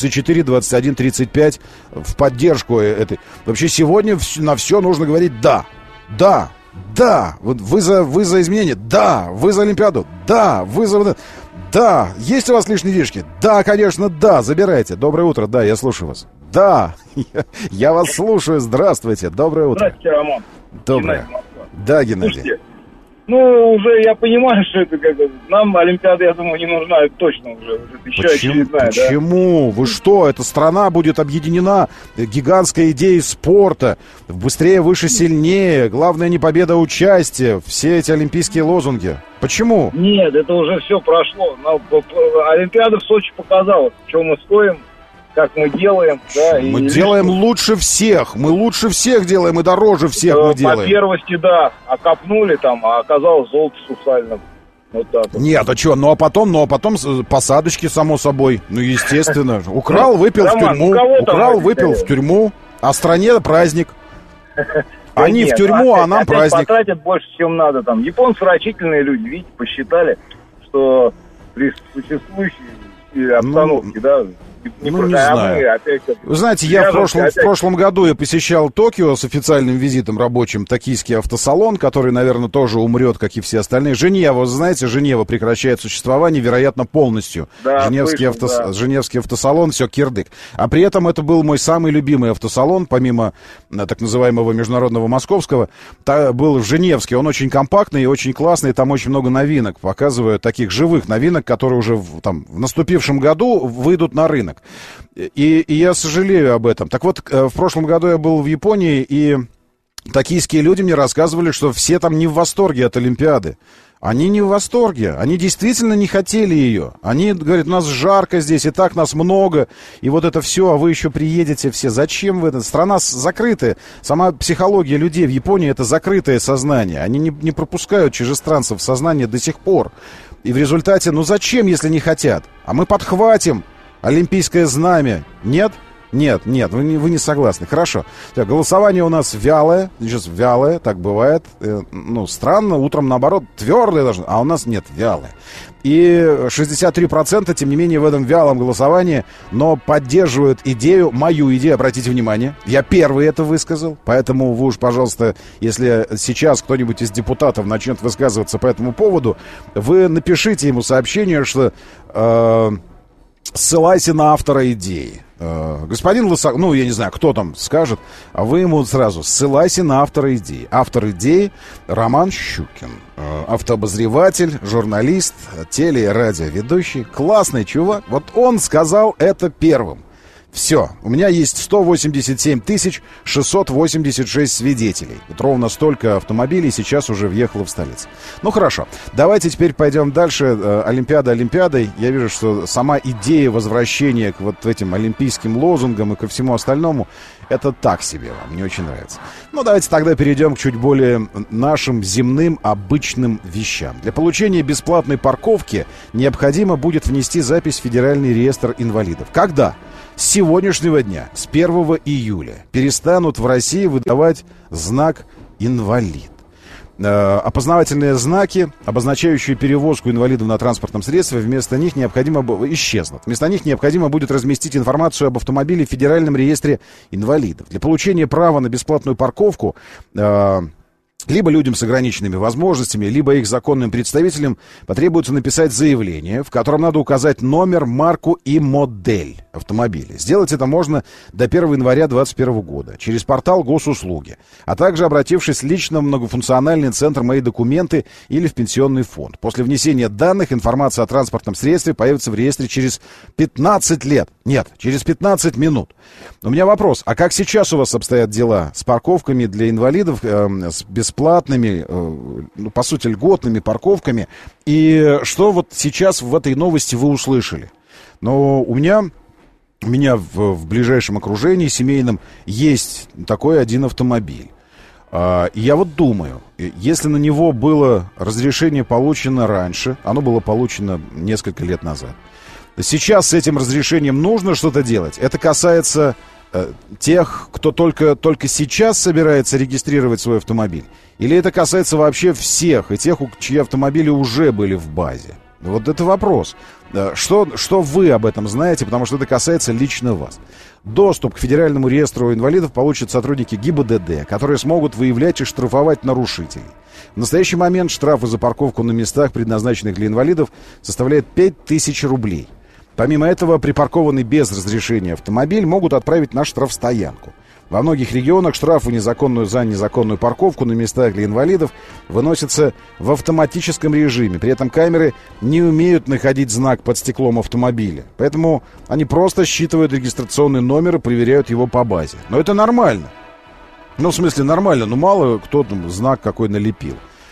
134-21-35 в поддержку этой. Вообще сегодня на все нужно говорить «да». Да. Да, вот вы за изменения, да, вы за Олимпиаду, да, вы за... Да, есть у вас лишние денежки? Да, конечно, да, забирайте. Доброе утро, да, я слушаю вас. Да, я вас слушаю, здравствуйте, доброе утро. Здравствуйте, Роман. Доброе. Да, Геннадий. Слушайте, уже я понимаю, что это нам Олимпиада, я думаю, не нужна, это точно уже еще очередная. Почему? Да? Вы что? Эта страна будет объединена гигантской идеей спорта. Быстрее, выше, сильнее. Главное не победа, а участие. Все эти олимпийские лозунги. Почему? Нет, это уже все прошло. Олимпиада в Сочи показала, что мы стоим, как мы делаем. Да, мы делаем лучше всех. Мы лучше всех делаем и дороже всех мы делаем. По первости, да. А копнули там, а оказалось золото сусальным. Вот так вот. Нет, а что? Ну а потом посадочки, само собой. Ну, естественно. Украл, выпил в тюрьму. Украл, выпил в тюрьму. А стране праздник. Они в тюрьму, а нам праздник. Потратят больше, чем надо там. Японцы рачительные люди, видите, посчитали, что при существующей обстановке, да... Не знаю. Вы знаете, я в прошлом году я посещал Токио с официальным визитом рабочим, токийский автосалон, который, наверное, тоже умрет, как и все остальные. Женева, вы знаете, Женева прекращает существование, вероятно, полностью. Да, Женевский автосалон, все, кирдык. А при этом это был мой самый любимый автосалон, помимо так называемого международного московского, был Женевский. Он очень компактный и очень классный, там очень много новинок показывают, таких живых новинок, которые уже в наступившем году выйдут на рынок. И я сожалею об этом. Так вот, в прошлом году я был в Японии, и токийские люди мне рассказывали, что все там не в восторге от Олимпиады. Они не в восторге. Они действительно не хотели ее. Они говорят, у нас жарко здесь, и так нас много, и вот это все, а вы еще приедете все. Зачем вы это? Страна закрытая. Сама психология людей в Японии — это закрытое сознание. Они не пропускают чужестранцев в сознание до сих пор. И в результате, зачем, если не хотят? А мы подхватим олимпийское знамя. Нет? Нет, вы не согласны. Хорошо. Так, голосование у нас вялое. Сейчас вялое, так бывает. Странно, утром наоборот твердое должно, а у нас нет, вялое. И 63%, тем не менее, в этом вялом голосовании, но поддерживают идею, мою идею, обратите внимание. Я первый это высказал, поэтому вы уж, пожалуйста, если сейчас кто-нибудь из депутатов начнет высказываться по этому поводу, вы напишите ему сообщение, что... ссылайся на автора идеи. Господин Лысаков, ну, я не знаю, кто там скажет, а вы ему сразу ссылайся на автора идеи. Автор идеи Роман Щукин. Автообозреватель, журналист, теле- и радиоведущий. Классный чувак. Вот он сказал это первым. Все, у меня есть 187 686 свидетелей. Вот ровно столько автомобилей сейчас уже въехало в столицу. Ну хорошо, давайте теперь пойдем дальше. Олимпиада Олимпиадой. Я вижу, что сама идея возвращения к вот этим олимпийским лозунгам и ко всему остальному, это так себе вам, не очень нравится. Ну давайте тогда перейдем к чуть более нашим земным обычным вещам. Для получения бесплатной парковки необходимо будет внести запись в Федеральный реестр инвалидов. Когда? С сегодняшнего дня, с 1 июля, перестанут в России выдавать знак «инвалид». Опознавательные знаки, обозначающие перевозку инвалидов на транспортном средстве, вместо них необходимо исчезнут. Вместо них необходимо будет разместить информацию об автомобиле в Федеральном реестре инвалидов. Для получения права на бесплатную парковку либо людям с ограниченными возможностями, либо их законным представителям потребуется написать заявление, в котором надо указать номер, марку и модель автомобиля. Сделать это можно до 1 января 2021 года через портал Госуслуги, а также обратившись лично в многофункциональный центр «Мои документы» или в пенсионный фонд. После внесения данных информация о транспортном средстве появится в реестре через 15 лет. Нет, через 15 минут. У меня вопрос, а как сейчас у вас обстоят дела с парковками для инвалидов, с бесплатными, ну, по сути, льготными парковками? И что вот сейчас в этой новости вы услышали? Но у меня в ближайшем окружении семейном есть такой один автомобиль. И я вот думаю, если на него было разрешение получено раньше, оно было получено несколько лет назад, сейчас с этим разрешением нужно что-то делать. Это касается тех, кто только сейчас собирается регистрировать свой автомобиль? Или это касается вообще всех и тех, чьи автомобили уже были в базе? Вот это вопрос. Что вы об этом знаете, потому что это касается лично вас. Доступ к Федеральному реестру инвалидов получат сотрудники ГИБДД, которые смогут выявлять и штрафовать нарушителей. В настоящий момент штрафы за парковку на местах, предназначенных для инвалидов, составляют 5000 рублей. Помимо этого, припаркованный без разрешения автомобиль могут отправить на штрафстоянку. Во многих регионах штрафы за незаконную парковку на местах для инвалидов выносятся в автоматическом режиме. При этом камеры не умеют находить знак под стеклом автомобиля. Поэтому они просто считывают регистрационный номер и проверяют его по базе. Но это нормально. Ну, в смысле, нормально. Но мало кто там знак какой налепил.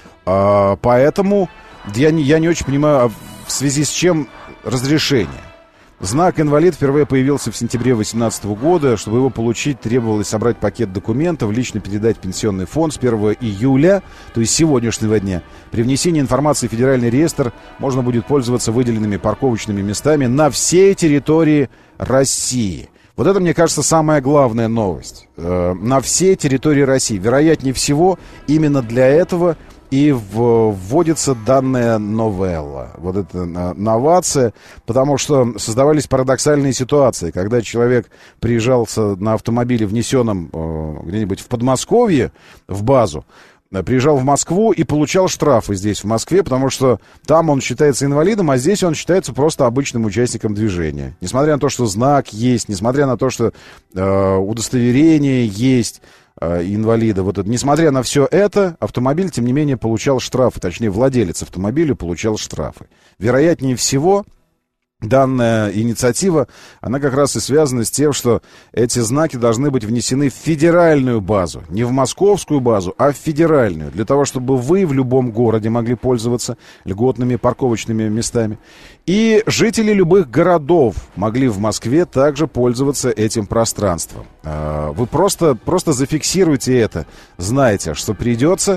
Поэтому я не очень понимаю, в связи с чем разрешение. Знак «инвалид» впервые появился в сентябре 2018 года. Чтобы его получить, требовалось собрать пакет документов, лично передать в пенсионный фонд с 1 июля, то есть сегодняшнего дня. При внесении информации в Федеральный реестр можно будет пользоваться выделенными парковочными местами на всей территории России. Вот это, мне кажется, самая главная новость. На всей территории России. Вероятнее всего, именно для этого и вводится данная новелла, вот эта новация, потому что создавались парадоксальные ситуации, когда человек приезжался на автомобиле, внесенном где-нибудь в Подмосковье, в базу, приезжал в Москву и получал штрафы здесь, в Москве, потому что там он считается инвалидом, а здесь он считается просто обычным участником движения. Несмотря на то, что знак есть, несмотря на то, что удостоверение есть, инвалида. Вот это, несмотря на все это, автомобиль, тем не менее, получал штрафы. Точнее, владелец автомобиля получал штрафы. Вероятнее всего, данная инициатива, она как раз и связана с тем, что эти знаки должны быть внесены в федеральную базу. Не в московскую базу, а в федеральную. Для того, чтобы вы в любом городе могли пользоваться льготными парковочными местами. И жители любых городов могли в Москве также пользоваться этим пространством. Вы просто зафиксируйте это. Знаете, что придется,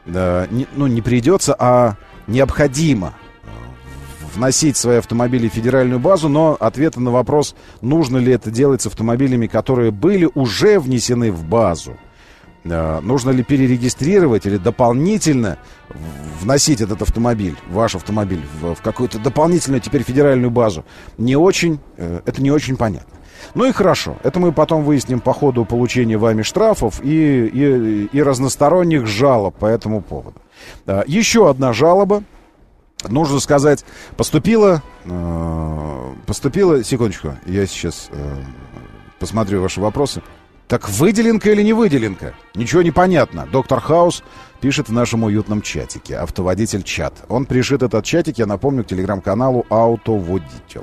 не придется, а необходимо вносить свои автомобили в федеральную базу, но ответа на вопрос, нужно ли это делать с автомобилями, которые были уже внесены в базу, нужно ли перерегистрировать или дополнительно вносить этот автомобиль, ваш автомобиль, в какую-то дополнительную теперь федеральную базу, это не очень понятно. Ну и хорошо, это мы потом выясним по ходу получения вами штрафов и разносторонних жалоб по этому поводу. Еще одна жалоба. нужно сказать, поступило, секундочку, я сейчас посмотрю ваши вопросы. Так выделенка или не выделенка? Ничего не понятно. Доктор Хаус пишет в нашем уютном чатике. Автоводитель чат. Он пришит этот чатик, я напомню, к телеграм-каналу Автоводитель.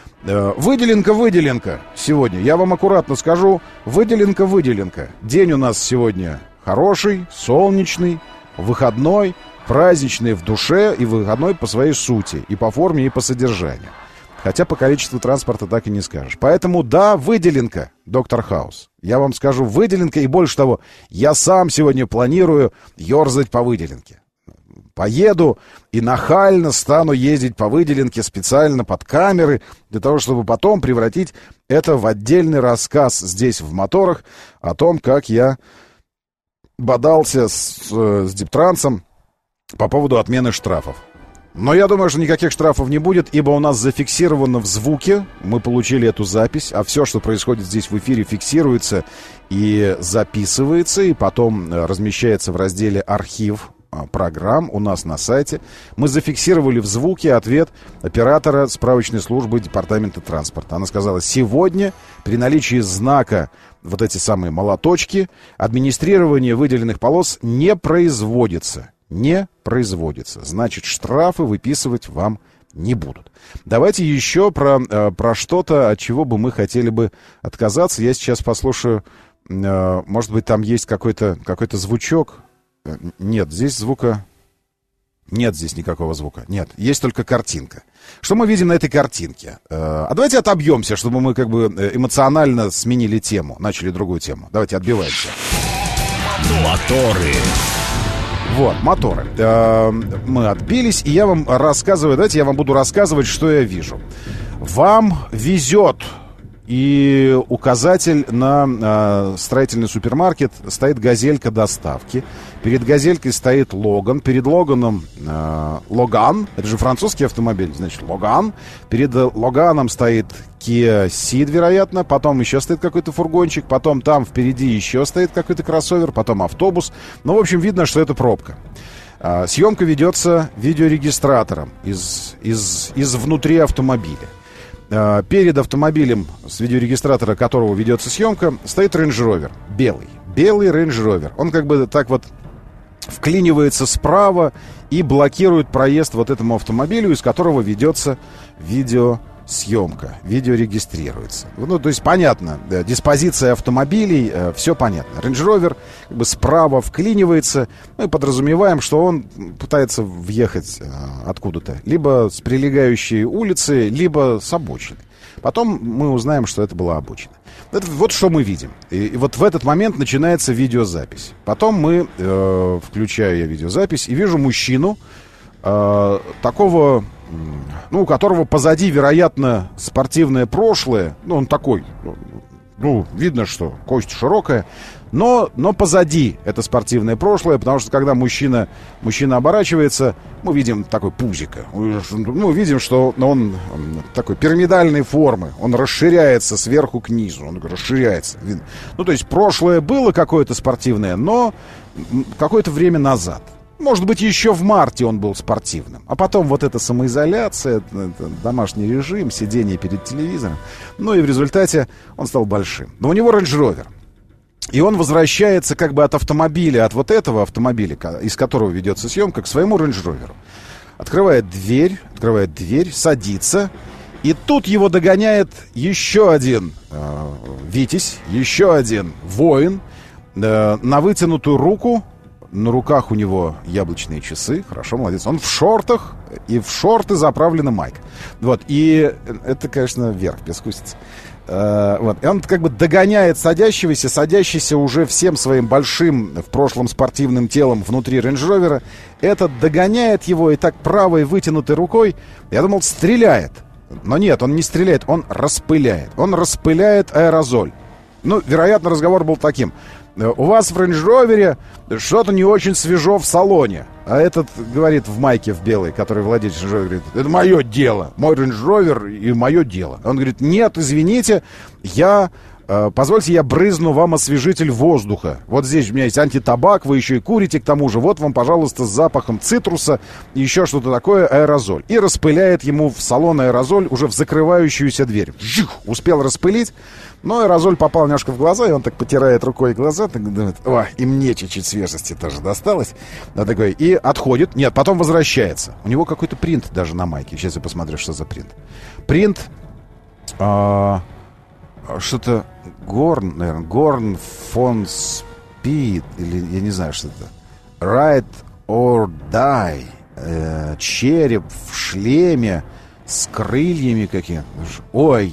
Выделенка сегодня. Я вам аккуратно скажу. Выделенка. День у нас сегодня хороший, солнечный, выходной, праздничный в душе и выходной по своей сути. И по форме, и по содержанию. Хотя по количеству транспорта так и не скажешь. Поэтому да, выделенка, доктор Хаус. Я вам скажу, выделенка, и больше того, я сам сегодня планирую ерзать по выделенке. Поеду и нахально стану ездить по выделенке специально под камеры, для того, чтобы потом превратить это в отдельный рассказ здесь в моторах о том, как я бодался с Диптрансом по поводу отмены штрафов. Но я думаю, что никаких штрафов не будет, ибо у нас зафиксировано в звуке, мы получили эту запись, а все, что происходит здесь в эфире, фиксируется и записывается, и потом размещается в разделе «Архив программ» у нас на сайте. Мы зафиксировали в звуке ответ оператора справочной службы Департамента транспорта. Она сказала, сегодня при наличии знака вот эти самые молоточки администрирование выделенных полос не производится. Значит, штрафы выписывать вам не будут. Давайте еще про что-то, от чего бы мы хотели бы отказаться. Я сейчас послушаю, может быть, там есть какой-то звучок. Нет, здесь звука... Нет здесь никакого звука. Нет, есть только картинка. Что мы видим на этой картинке? А давайте отобьемся, чтобы мы как бы эмоционально сменили тему, начали другую тему. Давайте отбиваемся. Моторы. Вот, моторы. Мы отбились, и я вам рассказываю, давайте я вам буду рассказывать, что я вижу. Вам везет, и указатель на строительный супермаркет стоит «Газелька доставки». Перед «Газелькой» стоит «Логан». Перед «Логаном» «Логан». Это же французский автомобиль, значит, «Логан». Перед «Логаном» стоит Kia Ceed, вероятно. Потом еще стоит какой-то фургончик. Потом там впереди еще стоит какой-то кроссовер. Потом автобус. Ну, в общем, видно, что это пробка. Съемка ведется видеорегистратором из внутри автомобиля. Перед автомобилем, с видеорегистратора которого ведется съемка, стоит Range Rover. Белый Range Rover. Он как бы так вот вклинивается справа и блокирует проезд вот этому автомобилю, из которого ведется видеосъемка. Видео регистрируется. Ну, то есть понятно, диспозиция автомобилей, все понятно. Range Rover как бы справа вклинивается. Мы подразумеваем, что он пытается въехать откуда-то. Либо с прилегающей улицы, либо с обочины. Потом мы узнаем, что это была обочина. Это вот что мы видим. И вот в этот момент начинается видеозапись. Потом включаю я видеозапись и вижу мужчину, такого, у которого позади, вероятно, спортивное прошлое. Ну, он такой, видно, что кость широкая. Но позади это спортивное прошлое, потому что когда мужчина оборачивается, мы видим такой пузико. Мы видим, что он такой пирамидальной формы. Он расширяется сверху к низу. Он расширяется. Ну, то есть прошлое было какое-то спортивное, но какое-то время назад. Может быть, еще в марте он был спортивным. А потом вот эта самоизоляция, домашний режим, сидение перед телевизором. Ну и в результате он стал большим. Но у него Range Rover. И он возвращается как бы от автомобиля, от вот этого автомобиля, из которого ведется съемка, к своему Range Rover. Открывает дверь, садится. И тут его догоняет еще один Витязь, еще один воин на вытянутую руку. На руках у него яблочные часы. Хорошо, молодец. Он в шортах, и в шорты заправлена майка. Вот, и это, конечно, верх, безвкусица. Вот, и он как бы догоняет садящийся уже всем своим большим в прошлом спортивным телом внутри Range Rover. Этот догоняет его и так правой вытянутой рукой, я думал, стреляет. Но нет, он не стреляет, он распыляет. Он распыляет аэрозоль. Ну, вероятно, разговор был таким. У вас в Range Rover что-то не очень свежо в салоне. А этот говорит в майке в белой, который владелец Range Rover, говорит, это мое дело. Мой Range Rover и мое дело. Он говорит, нет, извините, я позвольте, я брызну вам освежитель воздуха. Вот здесь у меня есть антитабак, вы еще и курите, к тому же. Вот вам, пожалуйста, с запахом цитруса и еще что-то такое, аэрозоль. И распыляет ему в салон аэрозоль уже в закрывающуюся дверь. Жих! Успел распылить, но аэрозоль попал немножко в глаза, и он так потирает рукой глаза, так думает, о, и мне чуть-чуть свежести тоже досталось. Да, такой, и отходит. Нет, потом возвращается. У него какой-то принт даже на майке. Сейчас я посмотрю, что за принт. Принт... что-то Горн, наверное, Горн фон Спид, или я не знаю, что это. Ride or Die. Череп в шлеме с крыльями какими-то. Ой,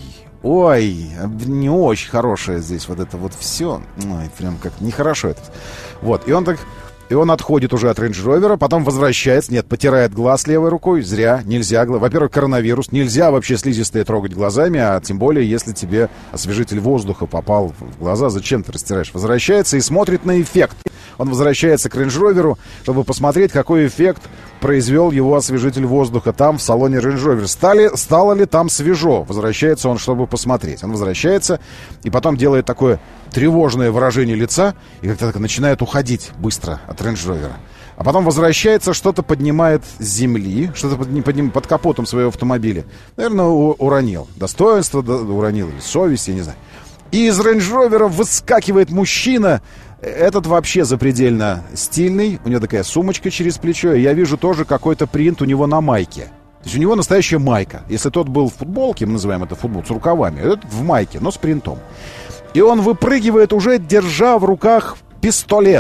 не очень хорошее здесь вот это вот все. Ой, прям как нехорошо это. Вот, и он отходит уже от рейндж-ровера, потом возвращается, нет, потирает глаз левой рукой, зря, нельзя. Во-первых, коронавирус, нельзя вообще слизистые трогать глазами, а тем более, если тебе освежитель воздуха попал в глаза, зачем ты растираешь? Возвращается и смотрит на эффект. Он возвращается к рейндж-роверу, чтобы посмотреть, какой эффект произвел его освежитель воздуха там, в салоне рейндж-ровер. Стало ли там свежо? Возвращается он, чтобы посмотреть. Он возвращается и потом делает такое тревожное выражение лица и как-то так начинает уходить быстро от рейндж-ровера. А потом возвращается, что-то поднимает с земли, что-то под капотом своего автомобиля. Наверное, уронил. Достоинство уронил или совесть, я не знаю. И из рейндж-ровера выскакивает мужчина. Этот вообще запредельно стильный. У него такая сумочка через плечо. И я вижу тоже какой-то принт у него на майке. То есть у него настоящая майка. Если тот был в футболке, мы называем это футбол, с рукавами, этот в майке, но с принтом. И он выпрыгивает, уже держа в руках пистолет.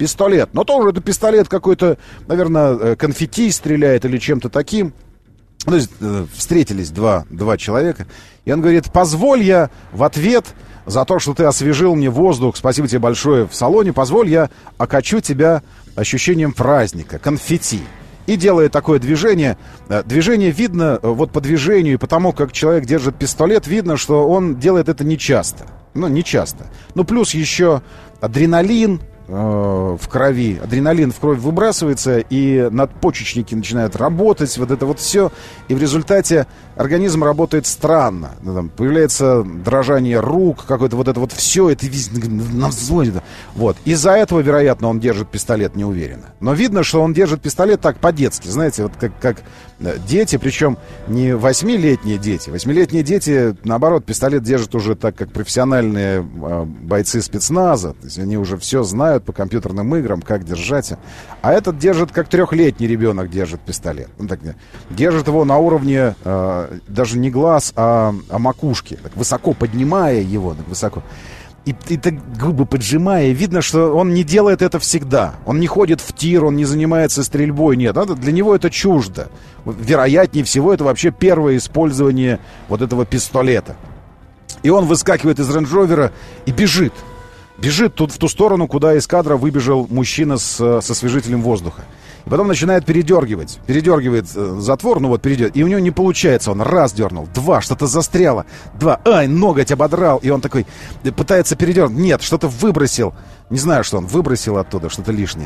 Но тоже это пистолет какой-то, наверное, конфетти стреляет или чем-то таким. То есть встретились два человека. И он говорит, позволь я в ответ за то, что ты освежил мне воздух, спасибо тебе большое в салоне, позволь я окачу тебя ощущением праздника, конфетти. И делает такое движение. Движение видно, вот по движению и по тому, как человек держит пистолет, видно, что он делает это нечасто. Не часто. Плюс еще адреналин в крови. Адреналин в кровь выбрасывается, и надпочечники начинают работать, вот это вот все. И в результате организм работает странно. Там появляется дрожание рук, какое-то вот это вот все, это на взводе. Вот. Из-за этого, вероятно, он держит пистолет неуверенно. Но видно, что он держит пистолет так по-детски, знаете, вот как дети, причем не 8-летние дети. 8-летние дети, наоборот, пистолет держат уже так, как профессиональные бойцы спецназа. То есть они уже все знают по компьютерным играм, как держать. А этот держит, как 3-летний ребенок держит пистолет. Он так держит его на уровне даже не глаз, а макушки. Так высоко поднимая его, так высоко. И так губы поджимая, видно, что он не делает это всегда. Он не ходит в тир, он не занимается стрельбой. Нет, для него это чуждо. Вероятнее всего, это вообще первое использование вот этого пистолета. И он выскакивает из рейндж-ровера и бежит. Бежит тут в ту сторону, куда из кадра выбежал мужчина со освежителем воздуха. И потом начинает передергивать. Передергивает затвор, и у него не получается. Он раз дернул, два, что-то застряло. Два, ноготь ободрал. И он такой пытается передернуть. Нет, что-то выбросил. Не знаю, что он выбросил оттуда, что-то лишнее.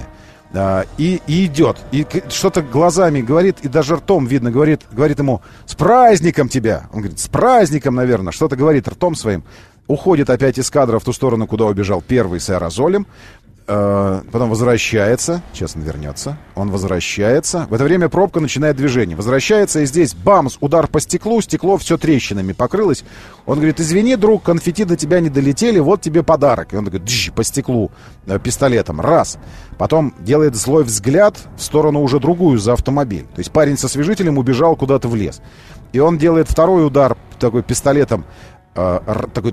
И идет. И что-то глазами говорит, и даже ртом видно, говорит ему, с праздником тебя. Он говорит, с праздником, наверное. Что-то говорит ртом своим. Уходит опять из кадра в ту сторону, куда убежал первый с аэрозолем. Потом возвращается. Сейчас он вернется. Он возвращается. В это время пробка начинает движение. Возвращается, и здесь бамс, удар по стеклу. Стекло все трещинами покрылось. Он говорит, извини, друг, конфетти до тебя не долетели, вот тебе подарок. И он говорит, по стеклу пистолетом. Раз. Потом делает злой взгляд в сторону уже другую, за автомобиль. То есть парень со освежителем убежал куда-то в лес. И он делает второй удар такой пистолетом, такой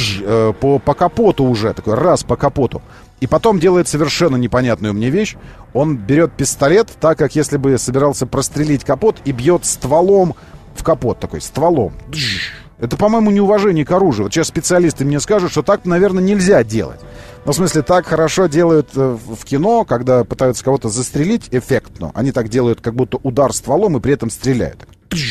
по капоту уже, такой раз по капоту. И потом делает совершенно непонятную мне вещь. Он берет пистолет, так как если бы собирался прострелить капот, и бьет стволом в капот, такой стволом. Это, по-моему, неуважение к оружию. Вот сейчас специалисты мне скажут, что так, наверное, нельзя делать. Ну, в смысле, так хорошо делают в кино, когда пытаются кого-то застрелить эффектно. Они так делают, как будто удар стволом, и при этом стреляют.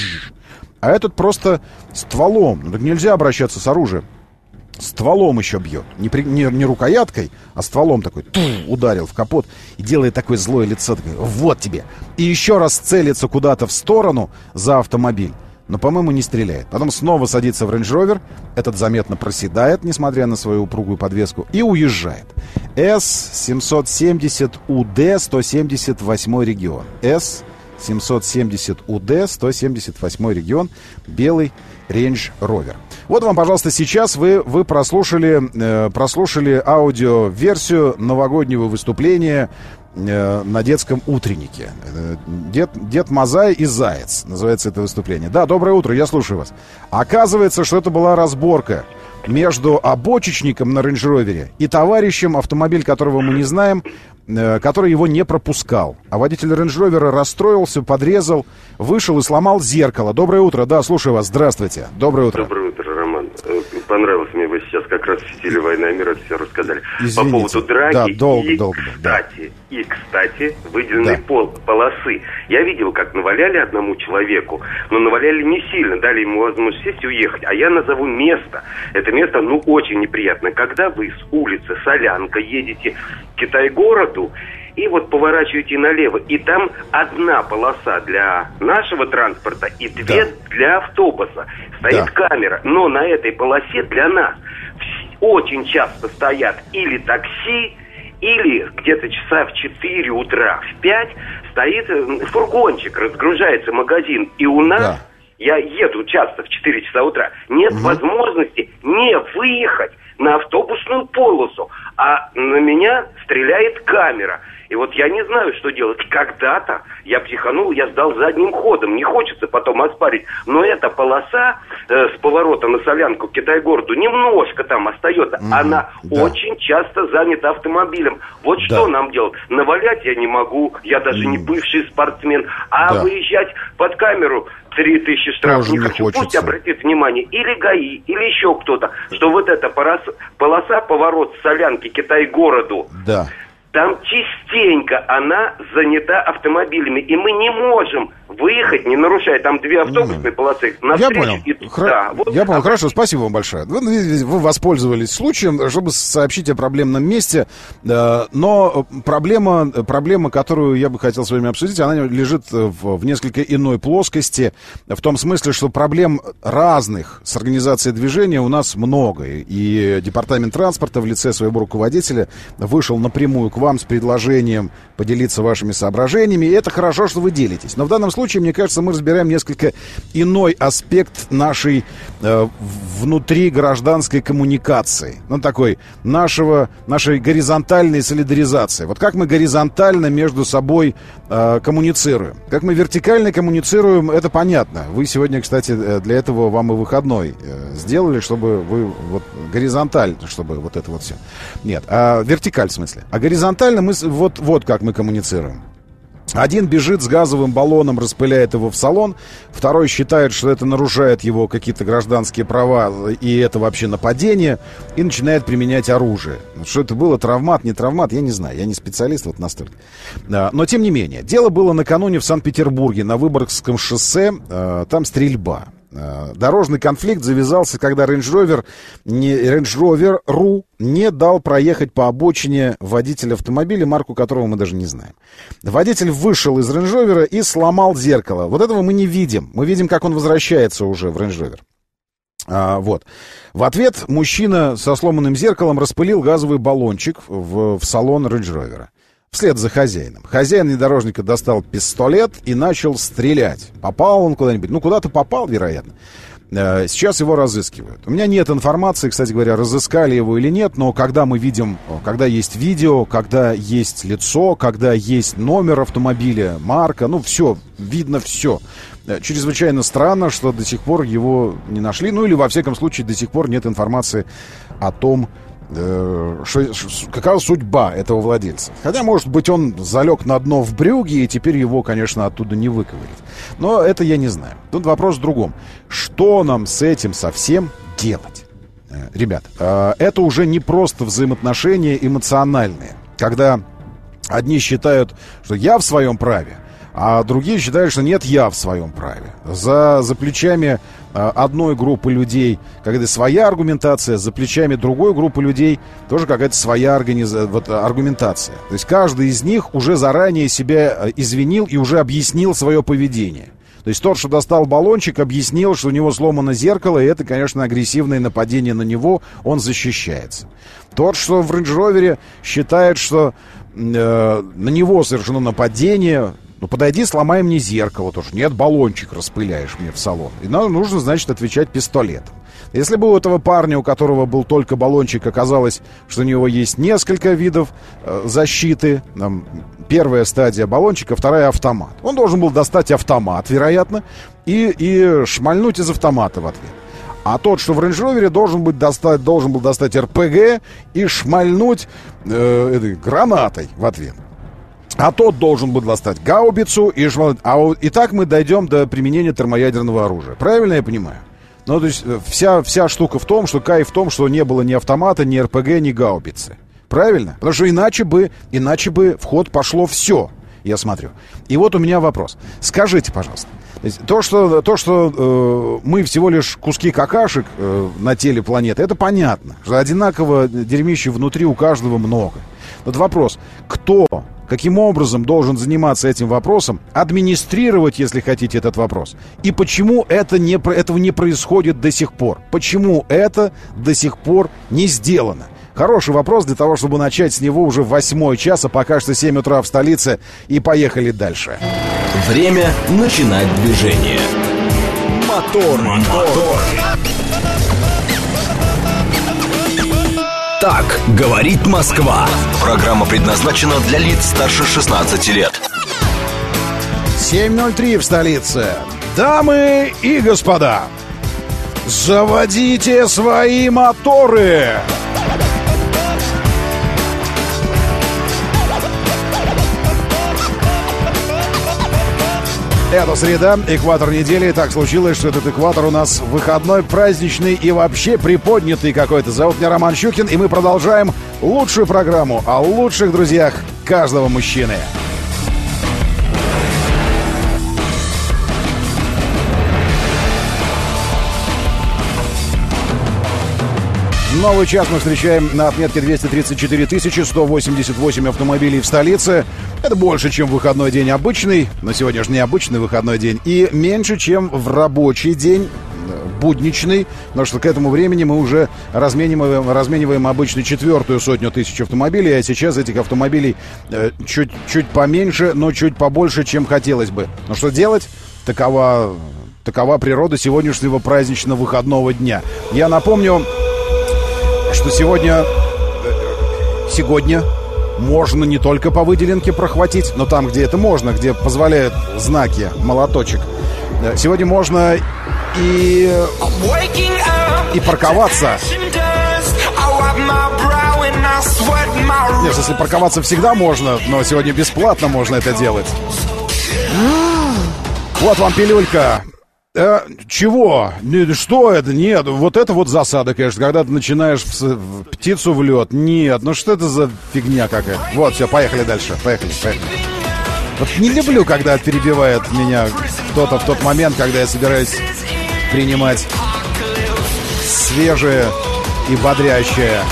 А этот просто стволом. Ну, так нельзя обращаться с оружием. Стволом еще бьет. Не рукояткой, а стволом такой. Ударил в капот и делает такое злое лицо. Такое, вот тебе. И еще раз целится куда-то в сторону за автомобиль. но, по-моему, не стреляет. Потом снова садится в Range Rover, этот заметно проседает, несмотря на свою упругую подвеску, и уезжает. С-770УД, 178 регион. С-770УД, 178 регион, белый Range Rover. Вот вам, пожалуйста, сейчас вы прослушали аудиоверсию новогоднего выступления на детском утреннике. Дед Мазай и Заяц называется это выступление. Да, доброе утро, я слушаю вас. Оказывается, что это была разборка между обочечником на Range Rover и товарищем, автомобиль которого мы не знаем, который его не пропускал. А водитель Range Rover расстроился, подрезал, вышел и сломал зеркало. Доброе утро, да, слушаю вас, здравствуйте. Доброе утро. Доброе утро, Роман. Понравилось мне, вы сейчас как раз в стиле «Война и мир» это все рассказали. Извините. По поводу драки да, долго, кстати, выделенной полосы. Я видел, как наваляли одному человеку, но наваляли не сильно, дали ему возможность сесть и уехать. А я назову место. Это место, очень неприятно. Когда вы с улицы Солянка едете к Китай-городу, и вот поворачиваете налево, и там одна полоса для нашего транспорта и две для автобуса. Стоит камера, но на этой полосе для нас очень часто стоят или такси, или где-то часа в 4 утра, в 5 стоит фургончик, разгружается магазин, и у нас, я еду часто в 4 часа утра, нет возможности не выехать на автобусную полосу, а на меня стреляет камера. И вот я не знаю, что делать. Когда-то я психанул, я сдал задним ходом. Не хочется потом оспарить. Но эта полоса с поворота на Солянку к Китай-городу немножко там остается. Она очень часто занята автомобилем. Вот что нам делать? Навалять я не могу. Я даже не бывший спортсмен. А выезжать под камеру 3000 штрафов не хочу. Хочется. Пусть обратит внимание или ГАИ, или еще кто-то, что вот эта полоса, поворот с Солянки к Китай-городу, там частенько она занята автомобилями, и мы не можем выехать, не нарушая там две автобусные полосы. Я понял. Я понял. Хорошо, спасибо вам большое. Вы воспользовались случаем, чтобы сообщить о проблемном месте, но проблема, которую я бы хотел с вами обсудить, она лежит в несколько иной плоскости, в том смысле, что проблем разных с организацией движения у нас много, и Департамент транспорта в лице своего руководителя вышел напрямую к вам с предложением поделиться вашими соображениями, и это хорошо, что вы делитесь. Но в данном случае, мне кажется, мы разбираем несколько иной аспект нашей внутригражданской коммуникации. Такой нашей горизонтальной солидаризации. Вот как мы горизонтально между собой коммуницируем. Как мы вертикально коммуницируем, это понятно. Вы сегодня, кстати, для этого вам и выходной сделали, чтобы вы вот горизонтально, чтобы вот это вот все. Нет, вертикаль в смысле. А горизонтально мы вот как мы коммуницируем. Один бежит с газовым баллоном, распыляет его в салон. Второй считает, что это нарушает его какие-то гражданские права, и это вообще нападение, и начинает применять оружие. Что это было, травмат, не травмат, я не знаю, я не специалист вот настолько. Но тем не менее, дело было накануне в Санкт-Петербурге, на Выборгском шоссе, там стрельба. Дорожный конфликт завязался, когда Range Rover не дал проехать по обочине водителя автомобиля, марку которого мы даже не знаем. Водитель вышел из Range Rover и сломал зеркало. Вот этого мы не видим. Мы видим, как он возвращается уже в Range Rover. В ответ мужчина со сломанным зеркалом распылил газовый баллончик в салон Range Rover. Вслед за хозяином. Хозяин внедорожника достал пистолет и начал стрелять. Попал он куда-нибудь? Куда-то попал, вероятно. Сейчас его разыскивают. У меня нет информации, кстати говоря, разыскали его или нет, но когда мы видим, когда есть видео, когда есть лицо, когда есть номер автомобиля, марка, все, видно все. Чрезвычайно странно, что до сих пор его не нашли, или во всяком случае до сих пор нет информации о том, какая судьба этого владельца. Хотя, может быть, он залег на дно в Брюгге, и теперь его, конечно, оттуда не выковырить. Но это я не знаю. Тут вопрос в другом. Что нам с этим совсем делать? Ребят, это уже не просто взаимоотношения эмоциональные, когда одни считают, что я в своем праве, а другие считают, что нет, я в своем праве. За плечами одной группы людей какая-то своя аргументация, за плечами другой группы людей тоже какая-то своя аргументация. То есть каждый из них уже заранее себя извинил и уже объяснил свое поведение. То есть тот, что достал баллончик, объяснил, что у него сломано зеркало, и это, конечно, агрессивное нападение на него, он защищается. Тот, что в Range Rover считает, что на него совершено нападение, ну подойди, сломай мне зеркало тоже. Нет, баллончик распыляешь мне в салон. И нужно, значит, отвечать пистолетом. Если бы у этого парня, у которого был только баллончик, оказалось, что у него есть несколько видов защиты, первая стадия баллончика, вторая автомат. Он должен был достать автомат, вероятно, и шмальнуть из автомата в ответ. А тот, что в Range Rover, должен был достать РПГ и шмальнуть гранатой в ответ. А тот должен был достать гаубицу и шмальнуть. И так мы дойдем до применения термоядерного оружия. Правильно я понимаю? Ну, то есть вся штука в том, что кайф в том, что не было ни автомата, ни РПГ, ни гаубицы. Правильно? Потому что иначе бы в ход пошло все, я смотрю. И вот у меня вопрос. Скажите, пожалуйста, то, что мы всего лишь куски какашек на теле планеты, это понятно. Что одинаково дерьмища внутри у каждого много. Вот вопрос, каким образом должен заниматься этим вопросом, администрировать, если хотите, этот вопрос? И почему этого не происходит до сих пор? Почему это до сих пор не сделано? Хороший вопрос для того, чтобы начать с него уже в 8 час, а пока что 7 утра в столице, и поехали дальше. Время начинать движение. Мотор. Так говорит Москва. Программа предназначена для лиц старше 16 лет. 7:03 в столице. Дамы и господа, заводите свои моторы. Это среда, экватор недели. Так случилось, что этот экватор у нас выходной, праздничный и вообще приподнятый какой-то. Зовут меня Роман Щукин, и мы продолжаем лучшую программу о лучших друзьях каждого мужчины. Новый час мы встречаем на отметке 234 188 автомобилей в столице. Это больше, чем в выходной день обычный, но сегодня же не обычный выходной день, и меньше, чем в рабочий день, будничный, потому что к этому времени мы уже размениваем обычно 400 тысяч автомобилей, а сейчас этих автомобилей чуть поменьше, но чуть побольше, чем хотелось бы. Но что делать? Такова природа сегодняшнего празднично-выходного дня. Я напомню, что сегодня можно не только по выделенке прохватить, но там, где это можно, где позволяют знаки, молоточек. Сегодня можно и парковаться. Нет, если парковаться всегда можно, но сегодня бесплатно можно это делать. Вот вам пилюлька. Чего? Что это? Нет, вот это вот засада, конечно, когда ты начинаешь птицу в лед. Нет, ну что это за фигня какая-то? Вот, все, поехали дальше, поехали. Вот не люблю, когда перебивает меня кто-то в тот момент, когда я собираюсь принимать свежее и бодрящее.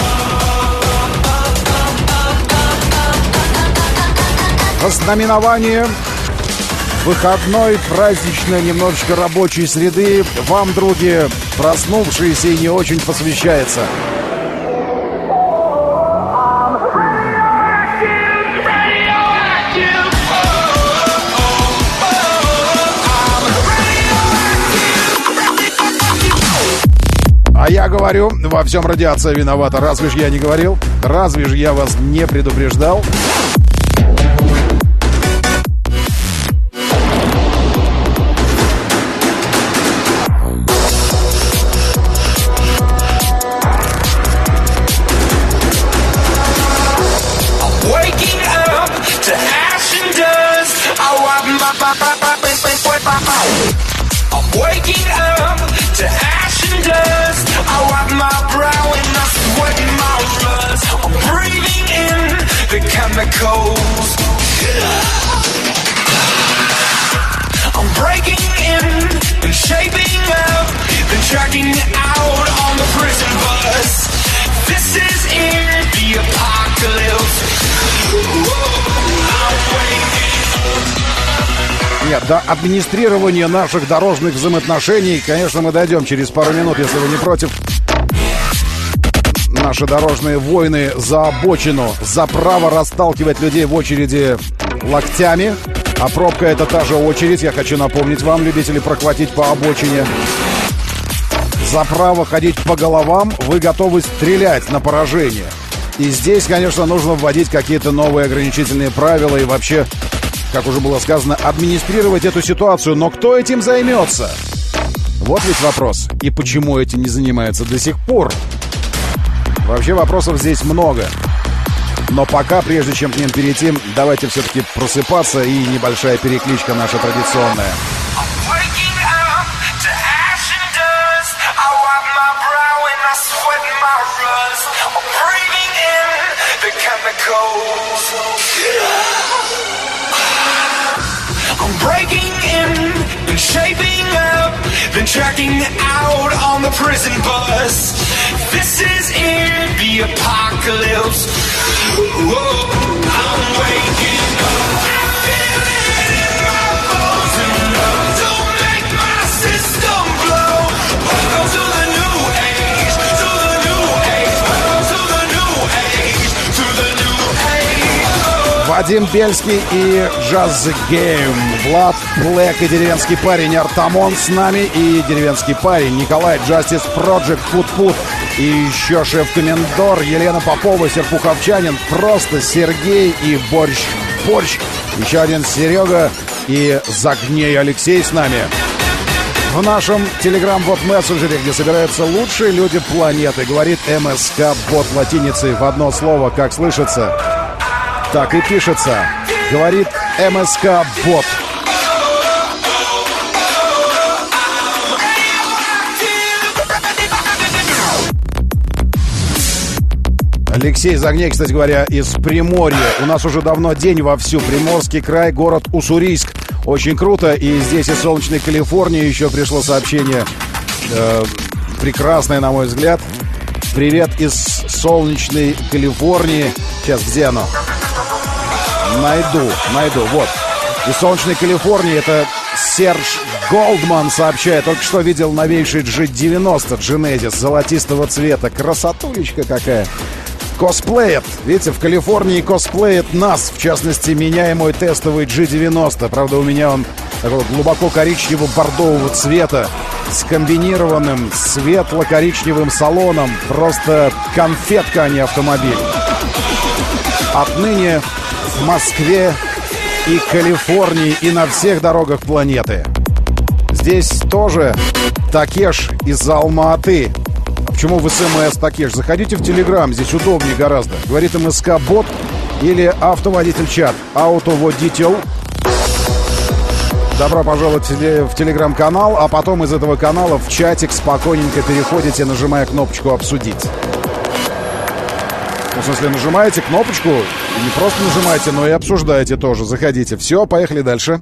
Вознаменование выходной, праздничной, немножечко рабочей среды вам, други, проснувшиеся и не очень, посвящается. А я говорю, во всем радиация виновата. Разве ж я не говорил? Разве ж я вас не предупреждал? Нет, до администрирования наших дорожных взаимоотношений, конечно, мы дойдем через пару минут, если вы не против. Наши дорожные войны за обочину, за право расталкивать людей в очереди локтями. А пробка — это та же очередь, я хочу напомнить вам, любители прохватить по обочине. За право ходить по головам вы готовы стрелять на поражение. И здесь, конечно, нужно вводить какие-то новые ограничительные правила и вообще, как уже было сказано, администрировать эту ситуацию. Но кто этим займется? Вот ведь вопрос. И почему этим не занимается до сих пор? Вообще вопросов здесь много. Но пока, прежде чем к ним перейти, давайте все-таки просыпаться. И небольшая перекличка наша традиционная. Then tracking out on the prison bus. This is it, the apocalypse. Whoa, I'm waking up. I feel it in my bones enough to make my system blow. Welcome to the new age, to the new age. Welcome to the new age, to the new age. Вадим Бельский и Jazz Game. Влад Блэк и деревенский парень Артамон с нами. И деревенский парень Николай Justice Project Пут-Пут. И еще шеф-комендор Елена Попова, Серпуховчанин. Просто Сергей и Борщ. Еще один Серега и Загней Алексей с нами. В нашем телеграм-бот-мессенджере, где собираются лучшие люди планеты, говорит МСК-бот латиницей в одно слово, как слышится, так и пишется. Говорит МСК-бот. Алексей Загней, кстати говоря, из Приморья. У нас уже давно день вовсю. Приморский край, город Уссурийск. Очень круто. И здесь из солнечной Калифорнии еще пришло сообщение. Прекрасное, на мой взгляд. Привет из солнечной Калифорнии. Сейчас, где оно? Найду. Вот. Из солнечной Калифорнии это Серж Голдман сообщает. Только что видел новейший G90 Genesis золотистого цвета. Красотулечка какая. Косплеит. Видите, в Калифорнии косплеит нас. В частности, меня и мой тестовый G90. Правда, у меня он такого глубоко коричнево-бордового цвета с комбинированным светло-коричневым салоном. Просто конфетка, а не автомобиль. Отныне в Москве и Калифорнии и на всех дорогах планеты. Здесь тоже Такеш из Алма-Аты. Почему в СМС Такеш? Заходите в Телеграм, здесь удобнее гораздо. Говорит МСК-бот или автоводитель-чат. Автоводитель. Добро пожаловать в Телеграм-канал, а потом из этого канала в чатик спокойненько переходите, нажимая кнопочку «Обсудить». В смысле, нажимаете кнопочку, и не просто нажимаете, но и обсуждаете тоже. Заходите. Все, поехали дальше.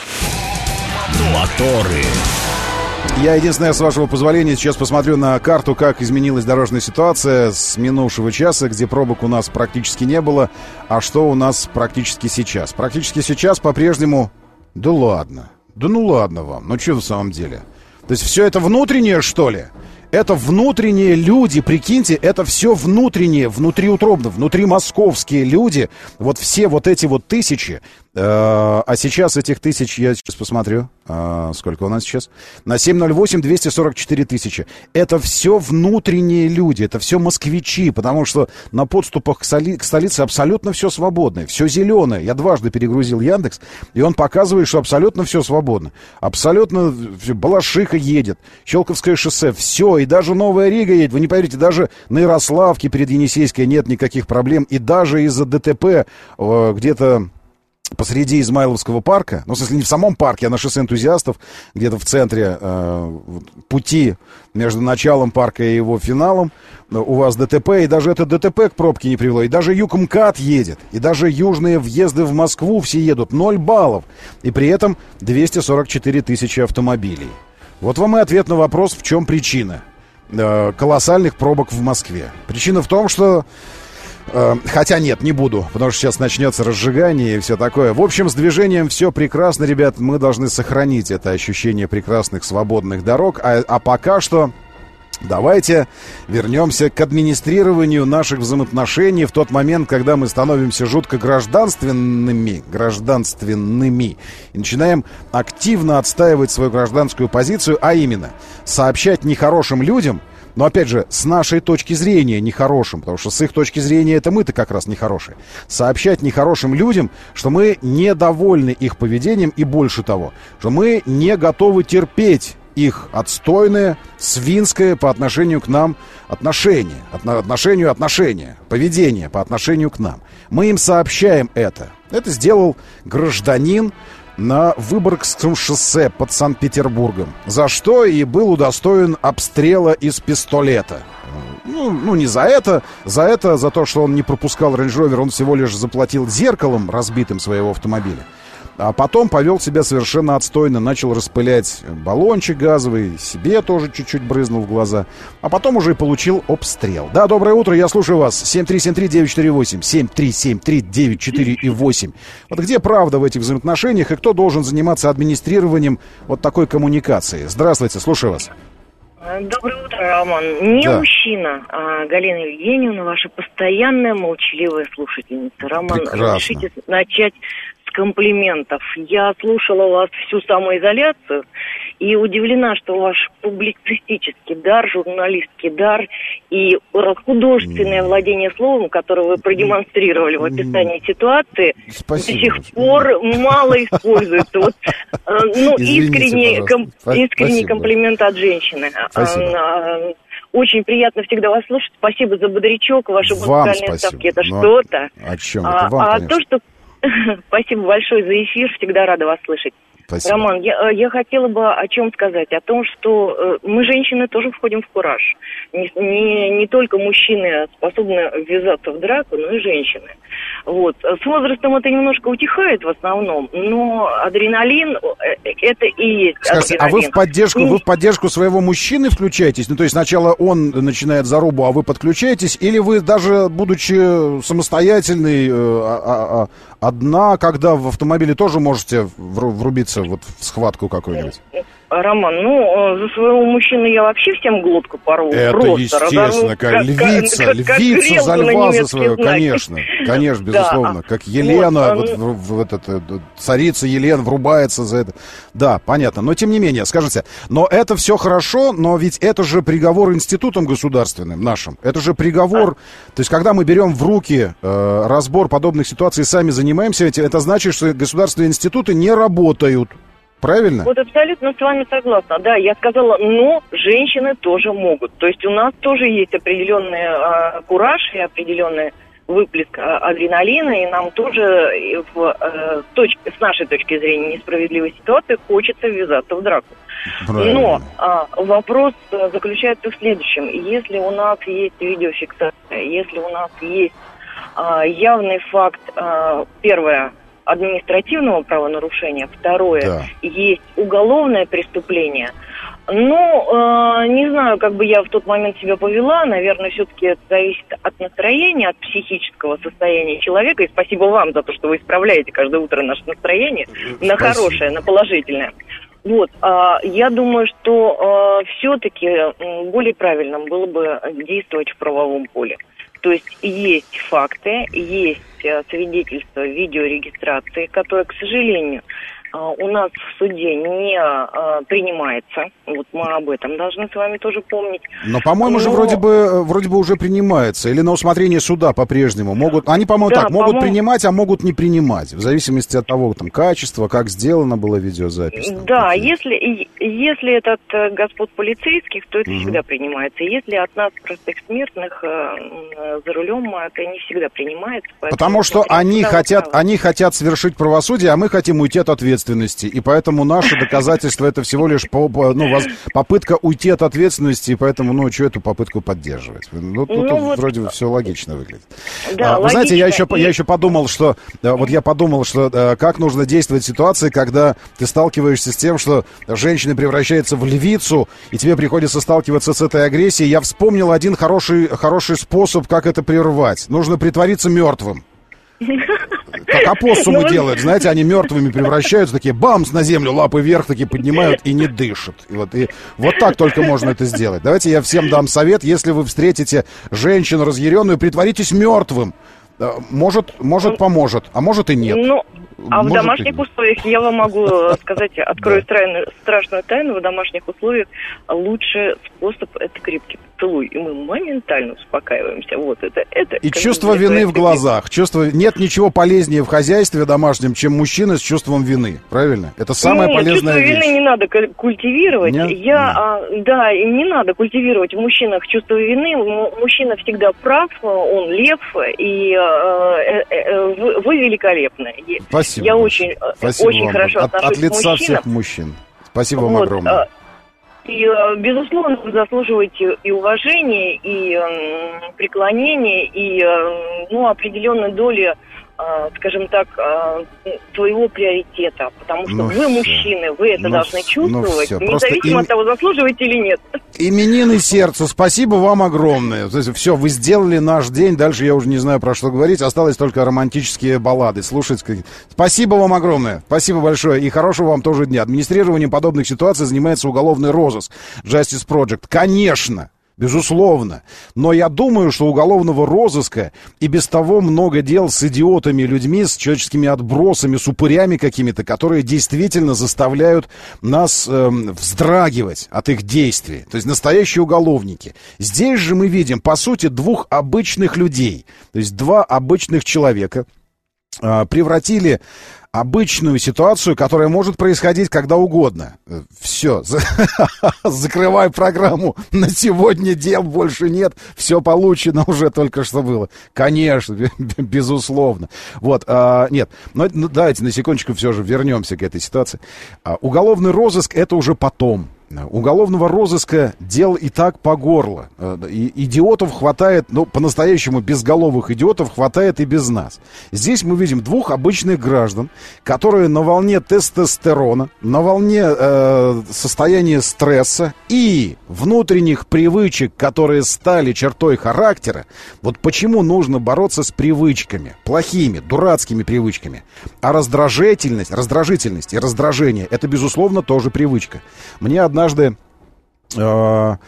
Моторы. Я единственное, с вашего позволения, сейчас посмотрю на карту, как изменилась дорожная ситуация с минувшего часа, где пробок у нас практически не было, а что у нас практически сейчас. Практически сейчас по-прежнему... Да ладно. Да ну ладно вам. Ну что в самом деле? То есть все это внутреннее, что ли? Это внутренние люди, прикиньте, это все внутренние, внутриутробно, внутримосковские люди. Вот все вот эти вот тысячи. А сейчас этих тысяч, я сейчас посмотрю, сколько у нас сейчас? На 708 244 тысячи. Это все внутренние люди, это все москвичи, потому что на подступах к столице абсолютно все свободное, все зеленое. Я дважды перегрузил Яндекс, и он показывает, что абсолютно все свободно. Абсолютно Балашиха едет, Щелковское шоссе, все, и даже Новая Рига едет. Вы не поверите, даже на Ярославке перед Енисейской нет никаких проблем, и даже из-за ДТП где-то посреди Измайловского парка, ну, в смысле, не в самом парке, а на шоссе энтузиастов, где-то в центре пути между началом парка и его финалом, у вас ДТП, и даже это ДТП к пробке не привело, и даже ЮКМКАД едет, и даже южные въезды в Москву все едут, 0 баллов, и при этом 244 тысячи автомобилей. Вот вам и ответ на вопрос, в чем причина колоссальных пробок в Москве. Причина в том, что Хотя нет, не буду, потому что сейчас начнется разжигание и все такое. В общем, с движением все прекрасно, ребят. Мы должны сохранить это ощущение прекрасных свободных дорог. А пока что давайте вернемся к администрированию наших взаимоотношений в тот момент, когда мы становимся жутко гражданственными, и начинаем активно отстаивать свою гражданскую позицию, а именно сообщать нехорошим людям, но, опять же, с нашей точки зрения нехорошим, потому что с их точки зрения это мы-то как раз нехорошие. Сообщать нехорошим людям, что мы недовольны их поведением и больше того, что мы не готовы терпеть их отстойное, свинское по отношению к нам отношение, поведение по отношению к нам. Мы им сообщаем это. Это сделал гражданин на Выборгском шоссе под Санкт-Петербургом, за что и был удостоен обстрела из пистолета. Ну, не за это, за то, что он не пропускал Range Rover, он всего лишь заплатил зеркалом разбитым своего автомобиля. А потом повел себя совершенно отстойно, начал распылять баллончик газовый, себе тоже чуть-чуть брызнул в глаза, а потом уже и получил обстрел. Да, доброе утро, я слушаю вас. 7373948, 7373948. Вот где правда в этих взаимоотношениях и кто должен заниматься администрированием вот такой коммуникации? Здравствуйте, слушаю вас. Доброе утро, Роман. Не да. Мужчина, а Галина Евгеньевна, ваша постоянная молчаливая слушательница. Роман, разрешите начать с комплиментов. Я слушала вас всю самоизоляцию и удивлена, что ваш публицистический дар, журналистский дар и художественное владение словом, которое вы продемонстрировали в описании ситуации, спасибо, до сих пор мало используется. Вот, искренний комплимент от женщины. Очень приятно всегда вас слушать. Спасибо за бодрячок, ваши музыкальные вставки. Это что-то. О чем это вам, то, что... Спасибо большое за эфир, всегда рада вас слышать. Спасибо. Роман, я хотела бы о чем сказать. О том, что мы, женщины, тоже входим в кураж. Не только мужчины способны ввязаться в драку, но и женщины. Вот. С возрастом это немножко утихает в основном, но адреналин это и есть скажите, адреналин. А вы в поддержку своего мужчины включаетесь? Ну, то есть сначала он начинает зарубу, а вы подключаетесь? Или вы даже, будучи самостоятельной, одна, когда в автомобиле тоже можете врубиться вот в схватку какую-нибудь? Роман, за своего мужчину я вообще всем глотку порву. Это просто естественно, как львица за льва за своего, конечно, безусловно. Как Елена, царица Елена врубается за это. Да, понятно, но тем не менее, скажите, но это все хорошо, но ведь это же приговор институтам государственным нашим. Это же приговор, то есть когда мы берем в руки разбор подобных ситуаций и сами занимаемся этим, это значит, что государственные институты не работают. Правильно? Вот абсолютно с вами согласна. Да, я сказала, но женщины тоже могут. То есть у нас тоже есть определенный кураж и определенный выплеск адреналина, и нам тоже с нашей точки зрения несправедливой ситуации хочется ввязаться в драку. Правильно. Но вопрос заключается в следующем. Если у нас есть видеофиксация, если у нас есть явный факт, первое, административного правонарушения, второе, есть уголовное преступление. Не знаю, как бы я в тот момент себя повела, наверное, все-таки это зависит от настроения, от психического состояния человека, и спасибо вам за то, что вы исправляете каждое утро наше настроение на хорошее, на положительное. Вот, я думаю, что все-таки более правильным было бы действовать в правовом поле. То есть есть факты, есть свидетельство видеорегистрации, которое, к сожалению, у нас в суде не принимается. Вот мы об этом должны с вами тоже помнить. Но, по-моему, же вроде бы уже принимается. Или на усмотрение суда по-прежнему. Они, по-моему, могут принимать, а могут не принимать. В зависимости от того, качества, как сделана была видеозапись. Да, если это от господ полицейских, то это всегда принимается. Если от нас, простых смертных, за рулем, это не всегда принимается. Потому что они хотят совершить правосудие, а мы хотим уйти от ответственности. ответственности, и поэтому наше доказательство это всего лишь попытка уйти от ответственности, и поэтому, что эту попытку поддерживать? Тут вроде все логично выглядит. Да, вы знаете, я еще подумал, что как нужно действовать в ситуации, когда ты сталкиваешься с тем, что женщина превращается в львицу, и тебе приходится сталкиваться с этой агрессией. Я вспомнил один хороший способ, как это прервать. Нужно притвориться мертвым. Как опоссумы делают, знаете, они мертвыми превращаются, такие бамс на землю, лапы вверх, такие поднимают и не дышат. И вот так только можно это сделать. Давайте я всем дам совет, если вы встретите женщину разъяренную, притворитесь мертвым. Может, поможет, а может и нет. А в домашних условиях, я вам могу сказать, открою страшную тайну, в домашних условиях лучший способ – это крепкий поцелуй, и мы моментально успокаиваемся. Вот это. И чувство вины в глазах. Нет ничего полезнее в хозяйстве домашнем, чем мужчина с чувством вины, правильно? Это самая полезная вещь. Чувство вины не надо культивировать. Нет? Да, и не надо культивировать в мужчинах чувство вины. Мужчина всегда прав, он лев, и вы великолепны. Спасибо. Я очень хорошо отношусь от лица к мужчинам. всех мужчин. Спасибо вам огромное. И, безусловно, вы заслуживаете и уважения, и преклонения, и определенной доли, скажем так, своего приоритета. Потому что вы мужчины, вы это должны чувствовать, независимо от того, заслуживаете или нет. Именины сердцу, спасибо вам огромное. Все, вы сделали наш день, дальше я уже не знаю, про что говорить, осталось только романтические баллады слушать. Спасибо вам огромное, спасибо большое, и хорошего вам тоже дня. Администрированием подобных ситуаций занимается уголовный розыск Justice Project. Конечно. Безусловно. Но я думаю, что уголовного розыска и без того много дел с идиотами людьми, с человеческими отбросами, с упырями какими-то, которые действительно заставляют нас вздрагивать от их действий. То есть настоящие уголовники. Здесь же мы видим, по сути, двух обычных людей. То есть два обычных человека превратили обычную ситуацию, которая может происходить когда угодно. Все, закрывай программу. На сегодня дел больше нет. Все получено уже только что было. Конечно, безусловно. Нет, но давайте на секундочку все же вернемся к этой ситуации. Уголовный розыск — это уже потом. Уголовного розыска дел и так по горло. Идиотов хватает, по-настоящему безголовых идиотов хватает и без нас. Здесь мы видим двух обычных граждан, которые на волне тестостерона, на волне состояния стресса и внутренних привычек, которые стали чертой характера. Вот почему нужно бороться с привычками, плохими, дурацкими привычками. А раздражительность и раздражение — это, безусловно, тоже привычка. Мне однажды, ладно,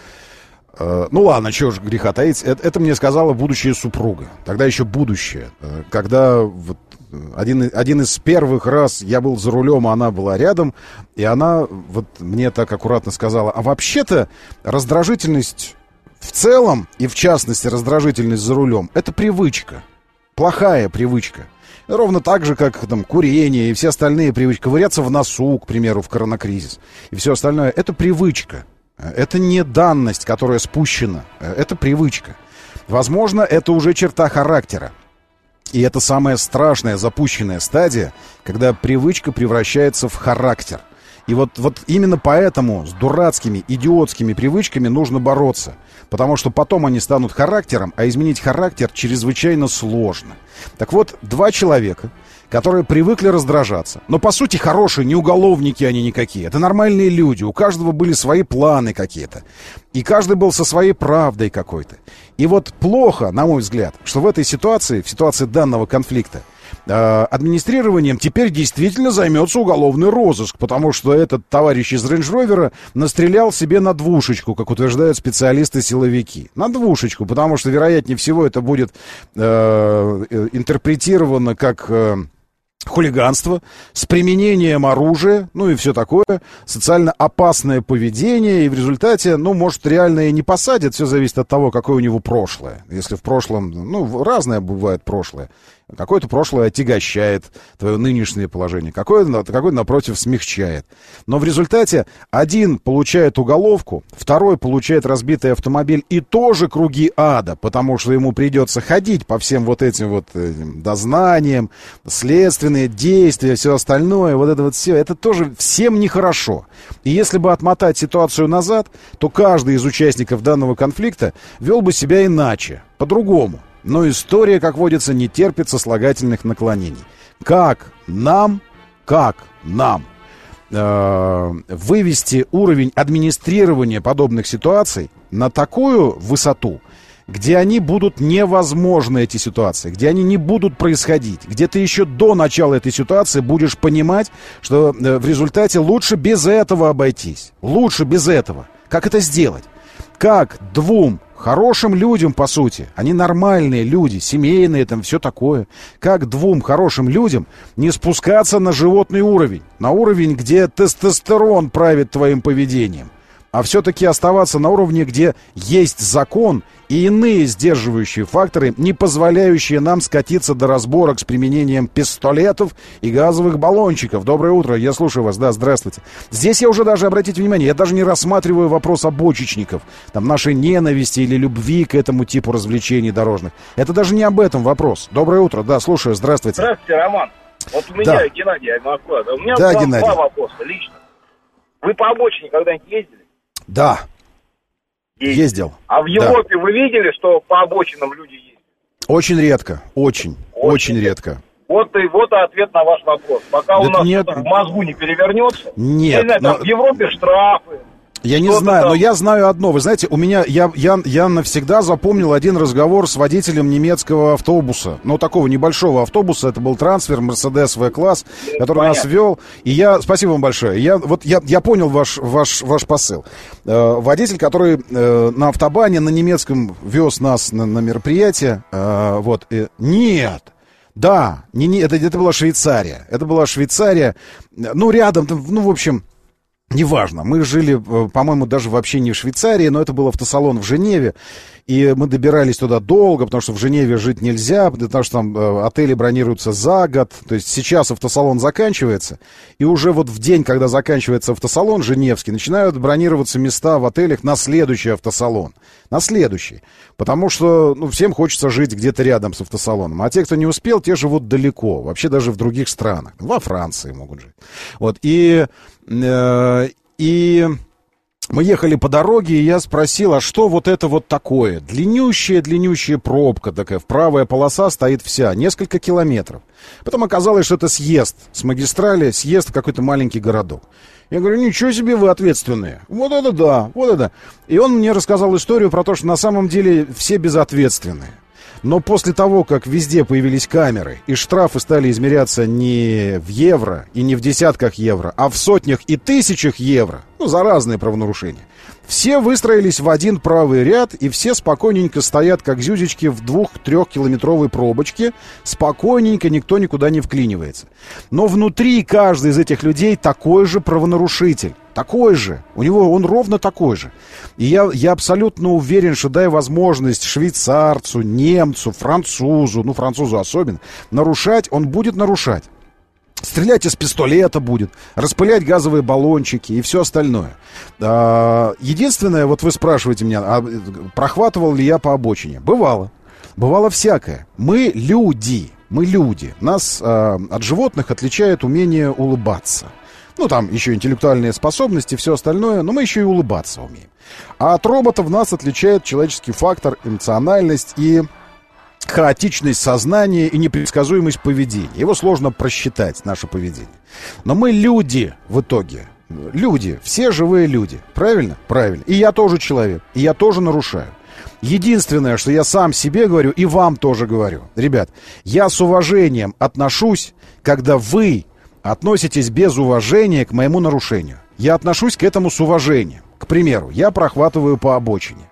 чего же греха таить, это мне сказала будущая супруга, тогда еще будущее, когда один из первых раз я был за рулем, а она была рядом, и она мне так аккуратно сказала: а вообще-то раздражительность в целом, и в частности раздражительность за рулем, это привычка, плохая привычка. Ровно так же, как курение и все остальные привычки. Ковыряться в носу, к примеру, в коронакризис. И все остальное. Это привычка. Это не данность, которая спущена. Это привычка. Возможно, это уже черта характера. И это самая страшная запущенная стадия, когда привычка превращается в характер. И вот именно поэтому с дурацкими, идиотскими привычками нужно бороться. Потому что потом они станут характером, а изменить характер чрезвычайно сложно. Так вот, два человека, которые привыкли раздражаться, но по сути хорошие, не уголовники они никакие. Это нормальные люди, у каждого были свои планы какие-то. И каждый был со своей правдой какой-то. И вот плохо, на мой взгляд, что в ситуации данного конфликта, администрированием теперь действительно займется уголовный розыск, потому что этот товарищ из Рейндж-Ровера настрелял себе на двушечку, как утверждают специалисты-силовики. На двушечку, потому что, вероятнее всего, это будет интерпретировано как хулиганство с применением оружия, и все такое, социально опасное поведение, и в результате, может, реально и не посадят, все зависит от того, какое у него прошлое. Если в прошлом, разное бывает прошлое. Какое-то прошлое отягощает твое нынешнее положение, какое-то, напротив, смягчает. Но в результате один получает уголовку, второй получает разбитый автомобиль и тоже круги ада, потому что ему придется ходить по всем вот этим вот дознаниям, следственные действия, все остальное, вот это вот все, это тоже всем нехорошо. И если бы отмотать ситуацию назад, то каждый из участников данного конфликта вел бы себя иначе, по-другому. Но история, как водится, не терпит сослагательных наклонений. Как нам вывести уровень администрирования подобных ситуаций на такую высоту, где они будут невозможны, эти ситуации, где они не будут происходить, где ты еще до начала этой ситуации будешь понимать, что в результате лучше без этого обойтись, лучше без этого. Как это сделать? Как двум хорошим людям, по сути, они нормальные люди, семейные, там все такое, как двум хорошим людям не спускаться на животный уровень, на уровень, где тестостерон правит твоим поведением, а все-таки оставаться на уровне, где есть закон и иные сдерживающие факторы, не позволяющие нам скатиться до разборок с применением пистолетов и газовых баллончиков. Доброе утро, я слушаю вас, да, здравствуйте. Здесь я уже даже, обратите внимание, я даже не рассматриваю вопрос обочечников, там, нашей ненависти или любви к этому типу развлечений дорожных. Это даже не об этом вопрос. Доброе утро, да, слушаю, здравствуйте. Здравствуйте, Роман. Вот у меня, Геннадий, Москва. У меня два вопроса лично. Вы по обочине когда-нибудь ездили? Да. Ездил. А в Европе вы видели, что по обочинам люди ездят? Очень редко, очень редко. Вот ответ на ваш вопрос. Пока у нас в мозгу не перевернется. Нет. В Европе штрафы. Я не знаю, но я знаю одно. Вы знаете, у меня, я навсегда запомнил один разговор с водителем немецкого автобуса. Ну, такого небольшого автобуса. Это был трансфер, Мерседес В-класс, который нас вел. И спасибо вам большое. Я понял ваш посыл. Водитель, который на автобане на немецком вез нас на мероприятие. Нет. Да, это была Швейцария. Это была Швейцария. Ну, рядом, ну, в общем... Неважно, мы жили, по-моему, даже вообще не в Швейцарии, но это был автосалон в Женеве, и мы добирались туда долго, потому что в Женеве жить нельзя, потому что там отели бронируются за год, то есть сейчас автосалон заканчивается, и уже вот в день, когда заканчивается автосалон женевский, начинают бронироваться места в отелях на следующий автосалон, на следующий, потому что всем хочется жить где-то рядом с автосалоном, а те, кто не успел, те живут далеко, вообще даже в других странах, во Франции могут жить, вот, и мы ехали по дороге, и я спросил, а что вот это вот такое? Длиннющая пробка такая, правая полоса стоит вся, несколько километров. Потом оказалось, что это съезд с магистрали, съезд в какой-то маленький городок. Я говорю, ничего себе вы ответственные. Вот это да, вот это. И он мне рассказал историю про то, что на самом деле все безответственные. Но после того, как везде появились камеры, и штрафы стали измеряться не в евро и не в десятках евро, а в сотнях и тысячах евро, за разные правонарушения, все выстроились в один правый ряд, и все спокойненько стоят, как зюзечки, в 2-3-километровой пробочке. Спокойненько, никто никуда не вклинивается. Но внутри каждый из этих людей такой же правонарушитель. Такой же. Он ровно такой же. И я абсолютно уверен, что дай возможность швейцарцу, немцу, французу, французу особенно, нарушать, он будет нарушать. Стрелять из пистолета будет, распылять газовые баллончики и все остальное. Единственное, вот вы спрашиваете меня, прохватывал ли я по обочине? Бывало. Бывало всякое. Мы люди. Нас от животных отличает умение улыбаться. Там еще интеллектуальные способности, все остальное, но мы еще и улыбаться умеем. А от роботов нас отличает человеческий фактор, эмоциональность и хаотичность сознания и непредсказуемость поведения. Его сложно просчитать, наше поведение. Но мы люди в итоге. Люди, все живые люди. Правильно? Правильно. И я тоже человек, и я тоже нарушаю. Единственное, что я сам себе говорю, и вам тоже говорю. Ребят, я с уважением отношусь, когда вы относитесь без уважения к моему нарушению. Я отношусь к этому с уважением. К примеру, я прохватываю по обочине.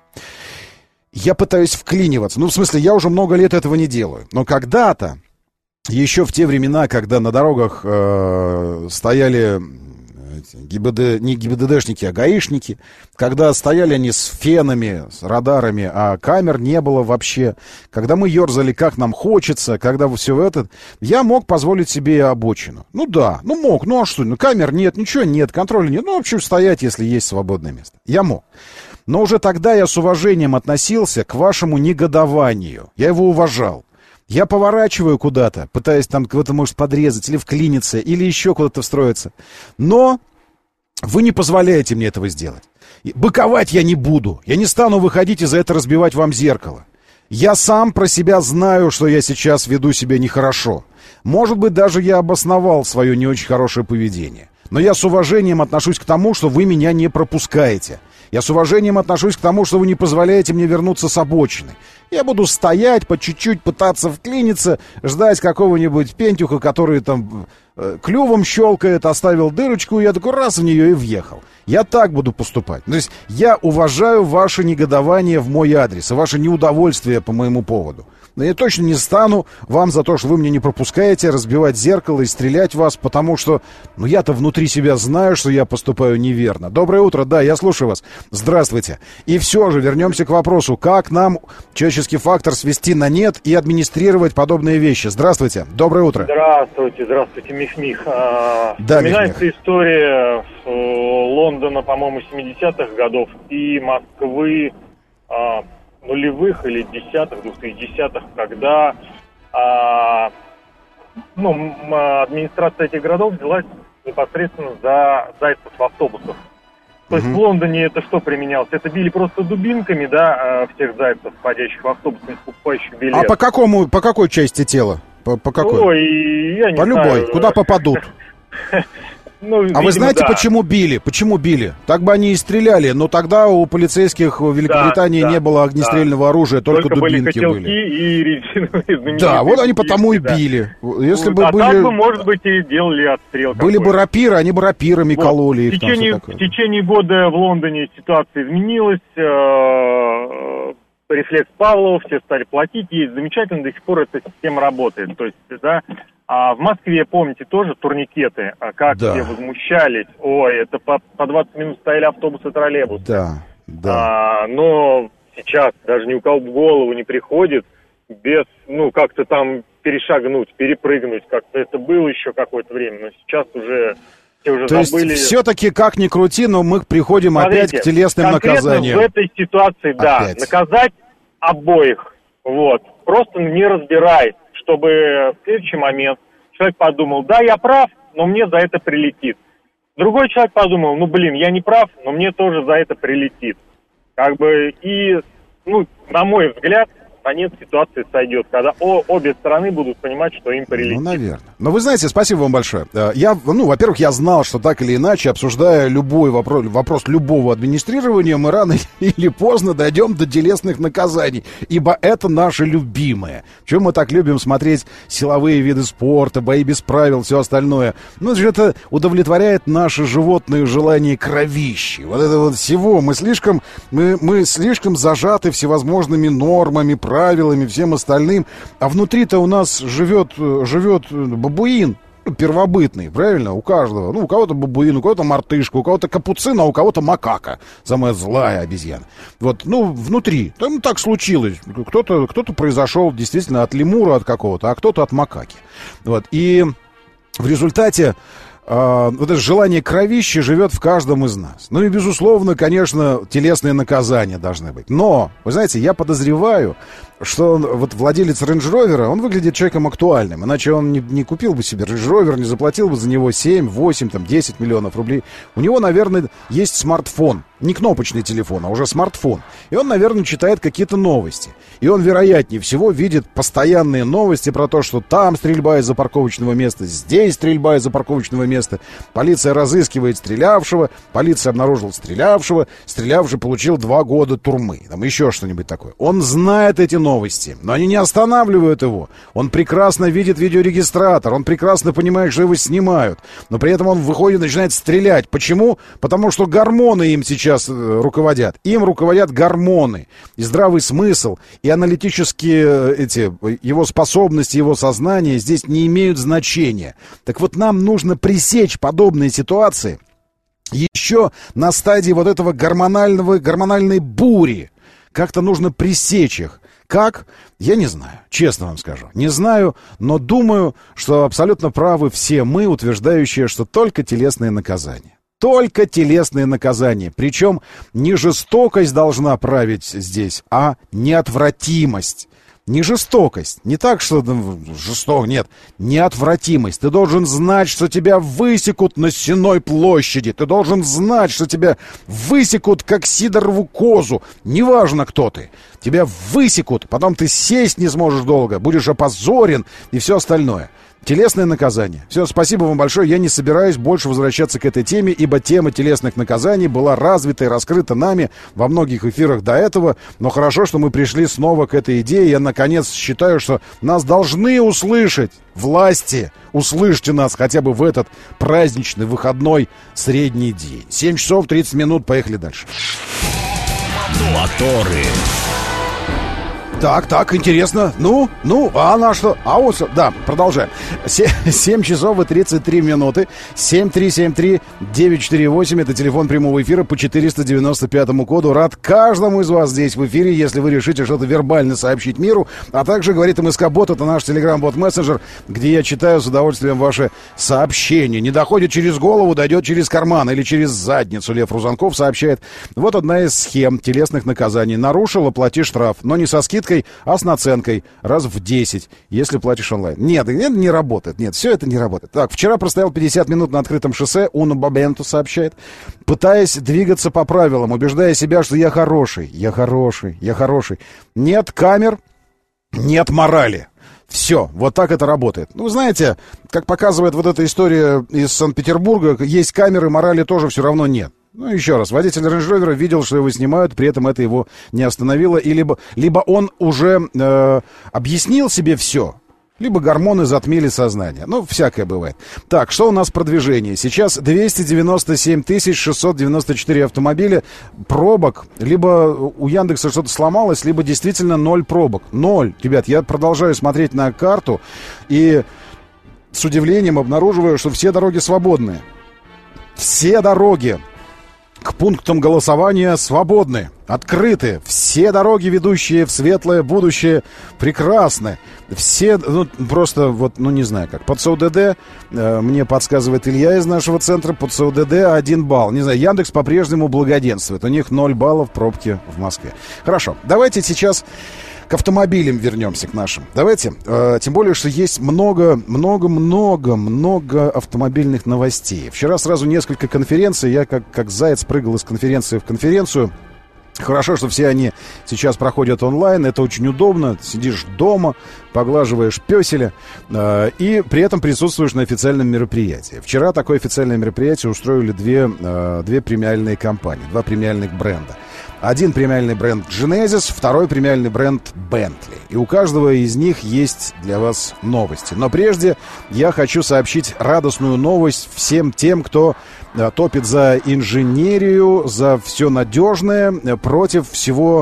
Я пытаюсь вклиниваться. В смысле, я уже много лет этого не делаю. Но когда-то, еще в те времена, когда на дорогах стояли не ГИБДДшники, а гаишники, когда стояли они с фенами, с радарами, а камер не было вообще, когда мы ерзали как нам хочется, когда все это, я мог позволить себе обочину. Ну да, ну мог, ну а что, ну камер нет, ничего нет, контроля нет, ну вообще стоять, если есть свободное место. Я мог. Но уже тогда я с уважением относился к вашему негодованию. Я его уважал. Я поворачиваю куда-то, пытаясь там кого-то, может, подрезать или вклиниться, или еще куда-то встроиться. Но вы не позволяете мне этого сделать. Быковать я не буду. Я не стану выходить и за это разбивать вам зеркало. Я сам про себя знаю, что я сейчас веду себя нехорошо. Может быть, даже я обосновал свое не очень хорошее поведение. Но я с уважением отношусь к тому, что вы меня не пропускаете. Я с уважением отношусь к тому, что вы не позволяете мне вернуться с обочины. Я буду стоять, по чуть-чуть пытаться вклиниться, ждать какого-нибудь пентюха, который там клювом щелкает, оставил дырочку, и я такой раз в нее и въехал. Я так буду поступать. То есть я уважаю ваше негодование в мой адрес и ваше неудовольствие по моему поводу. Но я точно не стану вам за то, что вы мне не пропускаете, разбивать зеркало и стрелять в вас, потому что, ну, я-то внутри себя знаю, что я поступаю неверно. Доброе утро, да, я слушаю вас. Здравствуйте. И все же вернемся к вопросу, как нам человеческий фактор свести на нет и администрировать подобные вещи. Здравствуйте, доброе утро. Здравствуйте, Мих-Мих. Да, вспоминается Мих-Мих. История Лондона, по-моему, 70-х годов и Москвы нулевых или десятых, 2010-х, когда администрация этих городов взялась непосредственно за зайцев в автобусах. То есть в Лондоне это что применялось? Это били просто дубинками, да, всех зайцев, входящих в автобус, покупающих билет. А по какой части тела? По какой? Ой, я не знаю. По любой. Куда попадут? Ну, видимо, вы знаете, да. почему били? Почему били? Так бы они и стреляли, но тогда у полицейских в Великобритании не было огнестрельного оружия, только дубинки были. И резиновые. Да, вот они потому и били. Если бы были... так бы, может быть, и делали отстрел. Были бы рапиры, они бы рапирами кололи их. В течение года в Лондоне ситуация изменилась, рефлекс Павлова, все стали платить, и замечательно до сих пор эта система работает. То есть, да, а в Москве, помните, тоже турникеты, как все возмущались. Ой, это по 20 минут стояли автобусы, троллейбусы. Да. Но сейчас даже ни у кого в голову не приходит без, как-то там перешагнуть, перепрыгнуть. Как-то это было еще какое-то время, но сейчас уже... То есть все-таки, как ни крути, но мы приходим опять к телесным наказаниям. В этой ситуации, опять. Наказать обоих. Вот. Просто не разбирай, чтобы в следующий момент человек подумал, да, я прав, но мне за это прилетит. Другой человек подумал, я не прав, но мне тоже за это прилетит. На мой взгляд, конец ситуации сойдет, когда обе стороны будут понимать, что им прилетит. Наверное. Но вы знаете, спасибо вам большое. Во-первых, я знал, что так или иначе, обсуждая любой вопрос любого администрирования, мы рано или поздно дойдем до телесных наказаний, ибо это наше любимое. Почему мы так любим смотреть силовые виды спорта, бои без правил, все остальное? Это удовлетворяет наше животное желание кровищи. Вот это вот всего. Мы слишком зажаты всевозможными нормами, правилами, всем остальным. А внутри-то у нас живет бабуин первобытный, правильно? У каждого. У кого-то бабуин, у кого-то мартышка, у кого-то капуцин, а у кого-то макака. Самая злая обезьяна. Внутри. Там так случилось. Кто-то произошел действительно от лемура от какого-то, а кто-то от макаки. И в результате это желание кровищи живет в каждом из нас. И, безусловно, конечно, телесные наказания должны быть. Но, вы знаете, я подозреваю, что владелец Range Rover, он выглядит человеком актуальным. Иначе он не купил бы себе Range Rover, не заплатил бы за него 7, 8, 10 миллионов рублей. У него, наверное, есть смартфон. Не кнопочный телефон, а уже смартфон. И он, наверное, читает какие-то новости. И он, вероятнее всего, видит постоянные новости про то, что там стрельба из-за парковочного места, здесь стрельба из-за парковочного места. Полиция разыскивает стрелявшего, полиция обнаружила стрелявшего, стрелявший получил 2 года турмы. Там еще что-нибудь такое. Он знает эти новости, но они не останавливают его. Он прекрасно видит видеорегистратор, он прекрасно понимает, что его снимают. Но при этом он выходит и начинает стрелять. Почему? Потому что гормоны им сейчас руководят. Им руководят гормоны. И здравый смысл, и аналитические его способности, его сознание здесь не имеют значения. Так вот, нам нужно пресечь подобные ситуации еще на стадии вот этого гормональной бури. Как-то нужно пресечь их. Как? Я не знаю, честно вам скажу. Не знаю, но думаю, что абсолютно правы все мы, утверждающие, что только телесные наказания. Только телесные наказания. Причем не жестокость должна править здесь, а неотвратимость. Не жестокость. Не так, что нет. Неотвратимость. Ты должен знать, что тебя высекут на Сенной площади. Ты должен знать, что тебя высекут, как Сидорову козу. Неважно, кто ты. Тебя высекут. Потом ты сесть не сможешь долго. Будешь опозорен и все остальное. Телесное наказание. Все, спасибо вам большое. Я не собираюсь больше возвращаться к этой теме, ибо тема телесных наказаний была развита и раскрыта нами во многих эфирах до этого. Но хорошо, что мы пришли снова к этой идее. Я, наконец, считаю, что нас должны услышать. Власти, услышьте нас хотя бы в этот праздничный выходной средний день. 7 часов 30 минут. Поехали дальше. Моторы. Так, интересно. Ну, а она что? А вот, да, продолжаем. 7 часов и 33 минуты. 7373948. Это телефон прямого эфира по 495 коду. Рад каждому из вас здесь в эфире, если вы решите что-то вербально сообщить миру. А также, говорит МСК-бот, это наш телеграм-бот-мессенджер, где я читаю с удовольствием ваши сообщения. Не доходит через голову, дойдет через карман или через задницу. Лев Рузанков сообщает. Вот одна из схем телесных наказаний. Нарушила, плати штраф, но не со скидкой, а с наценкой раз в 10, если платишь онлайн. Нет, не работает. Нет, все это не работает. Так, вчера простоял 50 минут на открытом шоссе, Уно Бабенто сообщает, пытаясь двигаться по правилам, убеждая себя, что я хороший. Нет камер, нет морали. Все, вот так это работает. Ну, знаете, как показывает вот эта история из Санкт-Петербурга, есть камеры, морали тоже все равно нет. Ну, еще раз, водитель Range Rover видел, что его снимают, при этом это его не остановило, и либо он уже объяснил себе все, либо гормоны затмили сознание. Ну, всякое бывает. Так, что у нас по движению? Сейчас 297 694 автомобиля. Пробок, либо у Яндекса что-то сломалось, либо действительно 0 пробок. 0. Ребят, я продолжаю смотреть на карту и с удивлением обнаруживаю, что все дороги свободны. Все дороги к пунктам голосования свободны, открыты. Все дороги, ведущие в светлое будущее, прекрасны. Все, просто не знаю как. Под СУДД, мне подсказывает Илья из нашего центра, под СУДД 1 балл. Не знаю, Яндекс по-прежнему благоденствует. У них 0 баллов пробки в Москве. Хорошо, давайте сейчас к автомобилям вернемся, к нашим. Давайте, тем более, что есть много автомобильных новостей. Вчера сразу несколько конференций, я как заяц прыгал из конференции в конференцию. Хорошо, что все они сейчас проходят онлайн, это очень удобно, сидишь дома, поглаживаешь пёселя и при этом присутствуешь на официальном мероприятии. Вчера такое официальное мероприятие устроили две премиальные компании, 2 премиальных бренда. Один премиальный бренд Genesis, второй премиальный бренд Bentley. И у каждого из них есть для вас новости. Но прежде я хочу сообщить радостную новость всем тем, кто топит за инженерию, за все надежное, против всего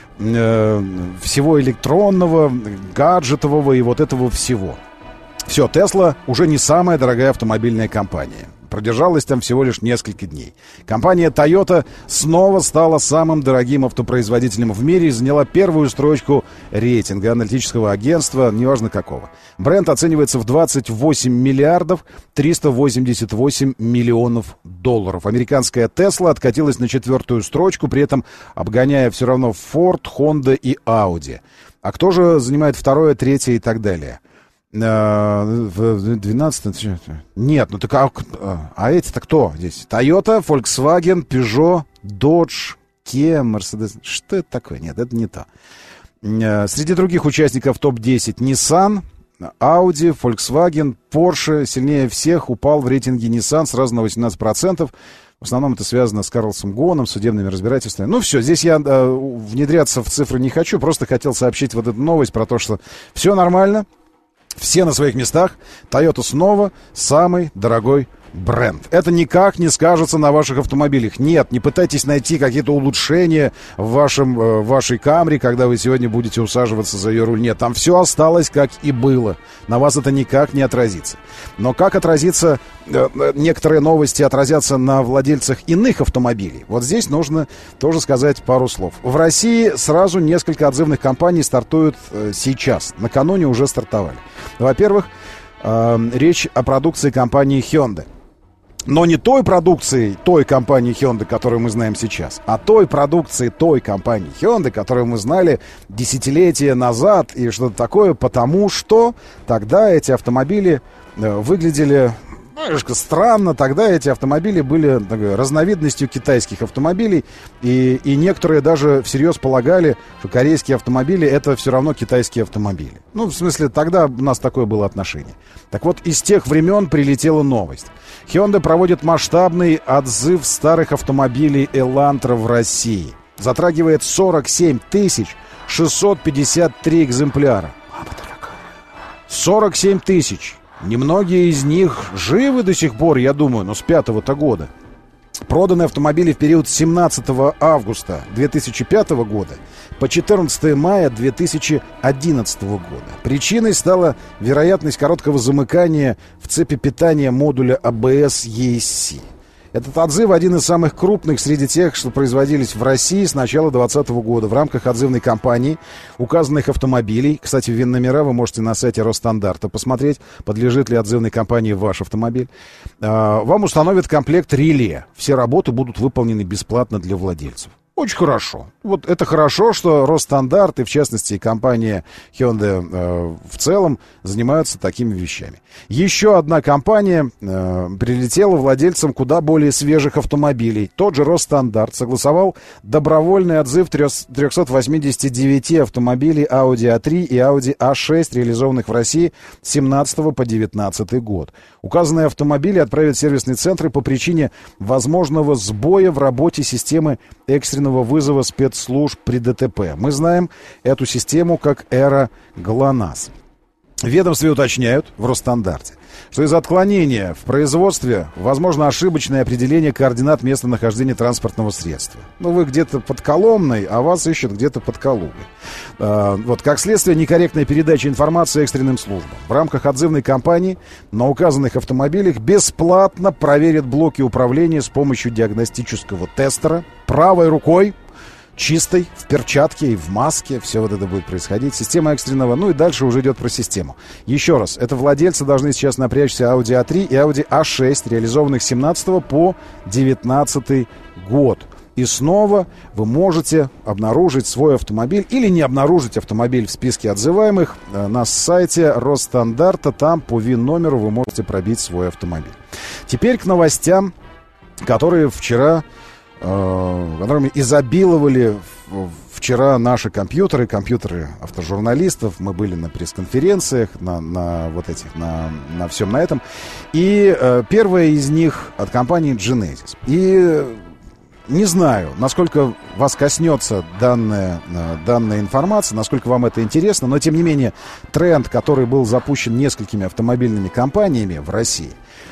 электронного, гаджетового и вот этого всего. Все, Tesla уже не самая дорогая автомобильная компания. Продержалась там всего лишь несколько дней. Компания Toyota снова стала самым дорогим автопроизводителем в мире и заняла первую строчку рейтинга аналитического агентства, неважно какого. Бренд оценивается в 28 миллиардов 388 миллионов долларов. Американская Tesla откатилась на 4-ю строчку, при этом обгоняя все равно Ford, Honda и Audi. А кто же занимает 2-е, 3-е и так далее? В 12-м... Нет, а эти-то кто здесь? Toyota, Volkswagen, Peugeot, Dodge, Kia, Mercedes. Что это такое? Нет, это не то. Среди других участников топ-10 Nissan, Audi, Volkswagen, Porsche. Сильнее всех упал в рейтинге Nissan сразу на 18%. В основном это связано с Карлсом Гоуном, судебными разбирательствами. Ну все, здесь я внедряться в цифры не хочу. Просто хотел сообщить вот эту новость про то, что все нормально. Все на своих местах. Toyota снова самый дорогой бренд. Это никак не скажется на ваших автомобилях. Нет, не пытайтесь найти какие-то улучшения в вашей Камри, когда вы сегодня будете усаживаться за ее руль. Нет, там все осталось, как и было. На вас это никак не отразится. Но как отразится, некоторые новости отразятся на владельцах иных автомобилей. Вот здесь нужно тоже сказать пару слов. В России сразу несколько отзывных компаний стартуют сейчас. Накануне уже стартовали. Во-первых, речь о продукции компании Hyundai. Но не той продукции той компании Hyundai, которую мы знаем сейчас, а той продукции той компании Hyundai, которую мы знали десятилетия назад и что-то такое, потому что тогда эти автомобили выглядели немножко странно. Тогда эти автомобили были разновидностью китайских автомобилей, и некоторые даже всерьез полагали, что корейские автомобили — это все равно китайские автомобили. Ну, в смысле, тогда у нас такое было отношение. Так вот, из тех времен прилетела новость. Hyundai проводит масштабный отзыв старых автомобилей Elantra в России. Затрагивает 47 653 экземпляра. 47 тысяч. Немногие из них живы до сих пор, я думаю, но с 5-го года. Проданы автомобили в период с 17 августа 2005 года по 14 мая 2011 года. Причиной стала вероятность короткого замыкания в цепи питания модуля ABS ESC. Этот отзыв один из самых крупных среди тех, что производились в России с начала 2020 года. В рамках отзывной кампании указанных автомобилей, кстати, ВИН-номера вы можете на сайте Росстандарта посмотреть, подлежит ли отзывной кампании ваш автомобиль, вам установят комплект реле. Все работы будут выполнены бесплатно для владельцев. Очень хорошо. Вот это хорошо, что Росстандарт и, в частности, компания Hyundai в целом занимаются такими вещами. Еще одна компания прилетела владельцам куда более свежих автомобилей. Тот же Росстандарт согласовал добровольный отзыв 389 автомобилей Audi A3 и Audi A6, реализованных в России с 17 по 19 год. Указанные автомобили отправят в сервисные центры по причине возможного сбоя в работе системы экстренного вызова спецслужб при ДТП. Мы знаем эту систему как эра ГЛОНАСС. В ведомстве уточняют, в Росстандарте, что из-за отклонения в производстве возможно ошибочное определение координат местонахождения транспортного средства. Ну, вы где-то под Коломной, а вас ищут где-то под Калугой. Вот, как следствие, некорректная передача информации экстренным службам. В рамках отзывной кампании на указанных автомобилях бесплатно проверят блоки управления с помощью диагностического тестера правой рукой, чистой, в перчатке и в маске. Все вот это будет происходить. Система экстренного, ну и дальше уже идет про систему. Еще раз, это владельцы должны сейчас напрячься Audi A3 и Audi A6, реализованных с 17 по 19 год. И снова вы можете обнаружить свой автомобиль или не обнаружить автомобиль в списке отзываемых на сайте Росстандарта. Там по ВИН-номеру вы можете пробить свой автомобиль. Теперь к новостям, которые которыми изобиловали вчера наши компьютеры автожурналистов. Мы были на пресс-конференциях, на всем на этом. И первая из них от компании Genesis. И не знаю, насколько вас коснется данная информация, насколько вам это интересно, но тем не менее тренд, который был запущен несколькими автомобильными компаниями в России,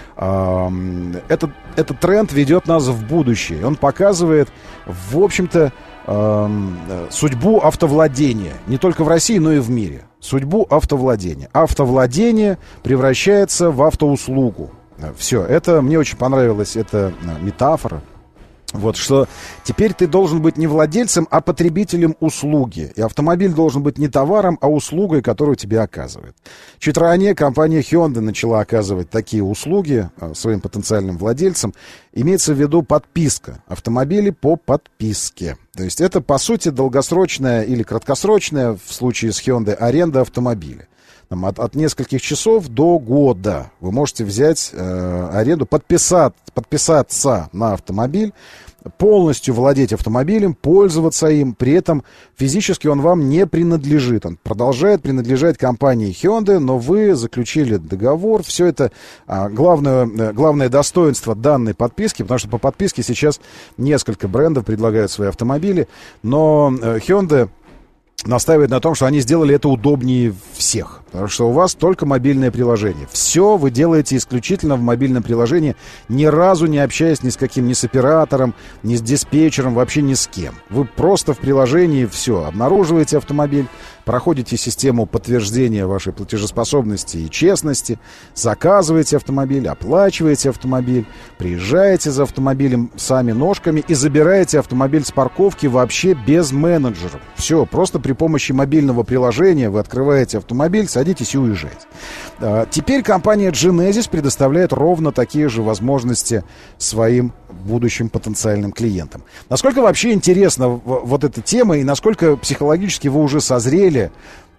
этот тренд ведет нас в будущее. Он показывает, в общем-то, судьбу автовладения. Не только в России, но и в мире. Судьбу автовладения. Автовладение превращается в автоуслугу. Все, это мне очень понравилась эта метафора. Вот, что теперь ты должен быть не владельцем, а потребителем услуги. И автомобиль должен быть не товаром, а услугой, которую тебе оказывают. Чуть ранее компания Hyundai начала оказывать такие услуги своим потенциальным владельцам. Имеется в виду подписка. Автомобили по подписке. То есть это, по сути, долгосрочная или краткосрочная, в случае с Hyundai, аренда автомобиля. От нескольких часов до года вы можете взять аренду, подписаться на автомобиль, полностью владеть автомобилем, пользоваться им. При этом физически он вам не принадлежит. Он продолжает принадлежать компании Hyundai, но вы заключили договор. Все это главное достоинство данной подписки, потому что по подписке сейчас несколько брендов предлагают свои автомобили. Но Hyundai настаивает на том, что они сделали это удобнее всех. Потому что у вас только мобильное приложение. Все вы делаете исключительно в мобильном приложении, ни разу не общаясь ни с каким, ни с оператором, ни с диспетчером, вообще ни с кем. Вы просто в приложении все. Обнаруживаете автомобиль, проходите систему подтверждения вашей платежеспособности и честности, заказываете автомобиль, оплачиваете автомобиль, приезжаете за автомобилем сами ножками и забираете автомобиль с парковки вообще без менеджера. Все, просто при помощи мобильного приложения вы открываете автомобиль, садитесь и уезжаете. Теперь компания Genesis предоставляет ровно такие же возможности своим будущим потенциальным клиентам. Насколько вообще интересна вот эта тема и насколько психологически вы уже созрели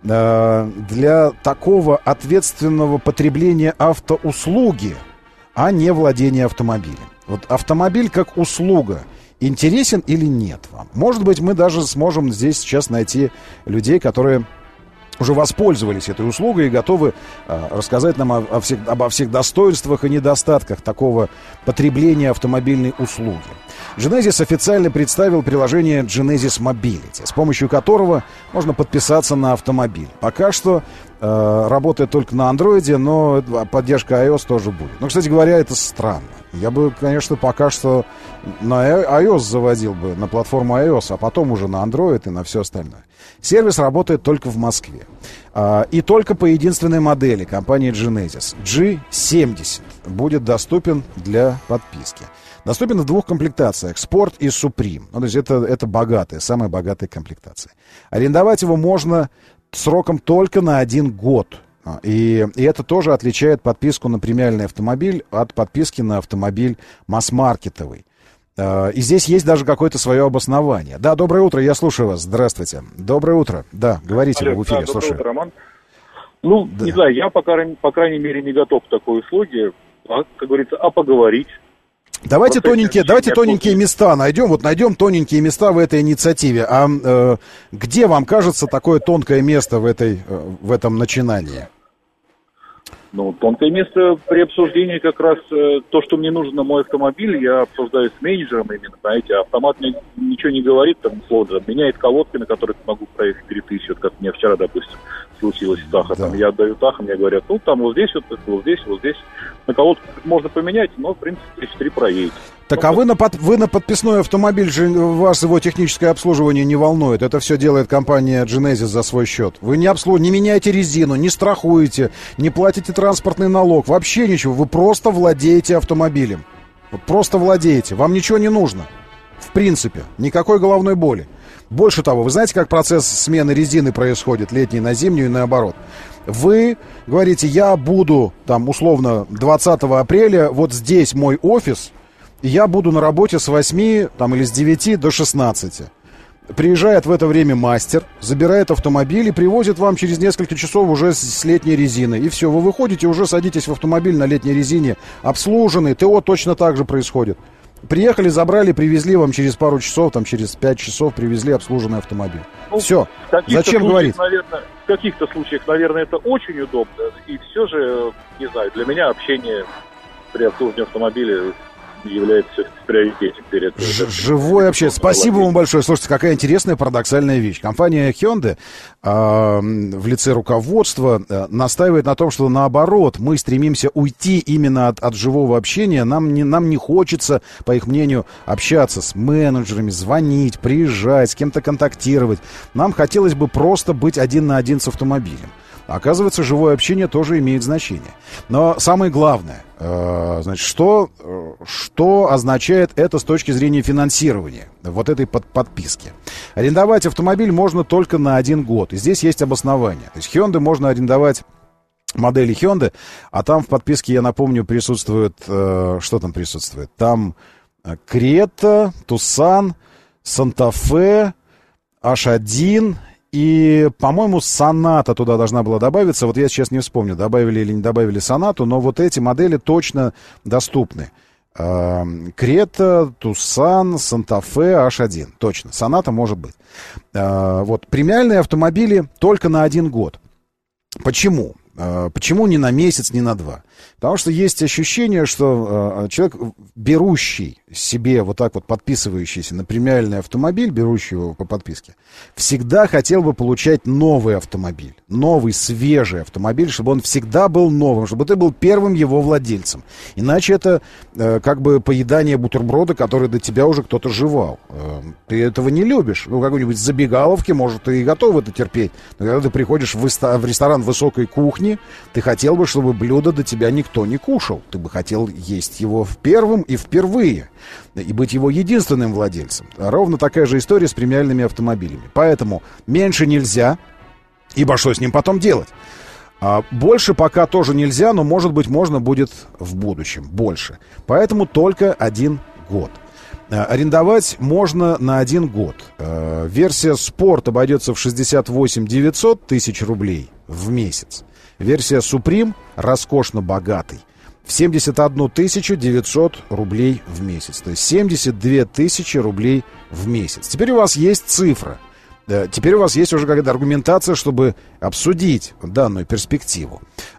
для такого ответственного потребления автоуслуги, а не владения автомобилем? Вот автомобиль как услуга интересен или нет вам? Может быть, мы даже сможем здесь сейчас найти людей, которые уже воспользовались этой услугой и готовы рассказать нам обо всех достоинствах и недостатках такого потребления автомобильной услуги. Genesis официально представил приложение Genesis Mobility, с помощью которого можно подписаться на автомобиль. Пока что работает только на Android, но поддержка iOS тоже будет. Но, кстати говоря, это странно. Я бы, конечно, пока что на iOS заводил бы, на платформу iOS, а потом уже на Android и на все остальное. Сервис работает только в Москве. И только по единственной модели компании Genesis. G70 будет доступен для подписки. Доступен в двух комплектациях. Sport и Supreme. Ну, то есть это богатая, самая богатая комплектация. Арендовать его можно сроком только на 1 год. И это тоже отличает подписку на премиальный автомобиль от подписки на автомобиль масс-маркетовый. И здесь есть даже какое-то свое обоснование. Да, доброе утро, я слушаю вас. Здравствуйте. Доброе утро. Да, говорите, вы в эфире, слушаю. Утро, Роман. Ну, да. Не знаю, я, по крайней мере, не готов к такой услуге. Как говорится, поговорить. Давайте тоненькие места найдем. Вот найдем тоненькие места в этой инициативе. Где вам кажется такое тонкое место в этом начинании? Ну, тонкое место при обсуждении как раз то, что мне нужно на мой автомобиль, я обсуждаю с менеджером именно, знаете, автомат мне ничего не говорит, там, сложно, меняет колодки, на которых могу проехать 3000, вот как у меня вчера, допустим, случилось с Таха, да. Там, я отдаю Таха, мне говорят, ну, там вот здесь, вот здесь, на колодку можно поменять, но, в принципе, 1003 проедете. Так, а вы на подписной автомобиль же, вас его техническое обслуживание не волнует. Это все делает компания Genesis за свой счет. Вы не меняете резину, не страхуете, не платите транспортный налог, вообще ничего. Вы просто владеете автомобилем. Вот просто владеете. Вам ничего не нужно. В принципе, никакой головной боли. Больше того, вы знаете, как процесс смены резины происходит, летней на зимнюю и наоборот? Вы говорите, я буду, там, условно, 20 апреля, вот здесь мой офис, и я буду на работе с 8 там, или с 9 до 16. Приезжает в это время мастер, забирает автомобиль и привозит вам через несколько часов уже с летней резиной. И все, вы выходите, уже садитесь в автомобиль на летней резине, обслуженный, ТО точно так же происходит. Приехали, забрали, привезли вам через пару часов, там через 5 часов привезли обслуженный автомобиль. Ну, все, зачем говорить? Наверное, в каких-то случаях, наверное, это очень удобно. И все же, не знаю, для меня общение при обслуживании автомобиля является приоритетом перед... Живое общение. Спасибо вам большое. Слушайте, какая интересная парадоксальная вещь. Компания Hyundai в лице руководства настаивает на том, что наоборот, мы стремимся уйти именно от живого общения. Нам не хочется, по их мнению, общаться с менеджерами, звонить, приезжать, с кем-то контактировать. Нам хотелось бы просто быть один на один с автомобилем. Оказывается, живое общение тоже имеет значение. Но самое главное, значит, что означает это с точки зрения финансирования вот этой подписки? Арендовать автомобиль можно только на 1 год. И здесь есть обоснование. То есть Hyundai можно арендовать модели Hyundai, а там в подписке, я напомню, присутствует... Что там присутствует? Там Крета, Тусан, Санта-Фе, H1... И, по-моему, Соната туда должна была добавиться. Вот я сейчас не вспомню, добавили или не добавили Сонату, но вот эти модели точно доступны. Крета, Тусан, Санта-Фе, H1. Точно. Соната может быть. Вот. Премиальные автомобили только на 1 год. Почему? Почему не на месяц, не на 2? Потому что есть ощущение, что человек, берущий себе вот так вот подписывающийся на премиальный автомобиль, берущий его по подписке, всегда хотел бы получать новый автомобиль, новый, свежий автомобиль, чтобы он всегда был новым, чтобы ты был первым его владельцем. Иначе это как бы поедание бутерброда, который до тебя уже кто-то жевал. Ты этого не любишь. Ну, какой-нибудь забегаловке, может, ты и готов это терпеть. Но когда ты приходишь в ресторан высокой кухни, ты хотел бы, чтобы блюдо до тебя никто не кушал. Ты бы хотел есть его первым и впервые. И быть его единственным владельцем. Ровно такая же история с премиальными автомобилями. Поэтому меньше нельзя, ибо что с ним потом делать? Больше пока тоже нельзя, но, может быть, можно будет в будущем. Больше. Поэтому только 1 год. Арендовать можно на 1 год. Версия Sport обойдется в 68 900 тысяч рублей в месяц. Версия Supreme, роскошно богатый, в 71 900 рублей в месяц. То есть 72 тысячи рублей в месяц. Теперь у вас есть цифра. Теперь у вас есть уже какая-то аргументация, чтобы обсудить данную перспективу.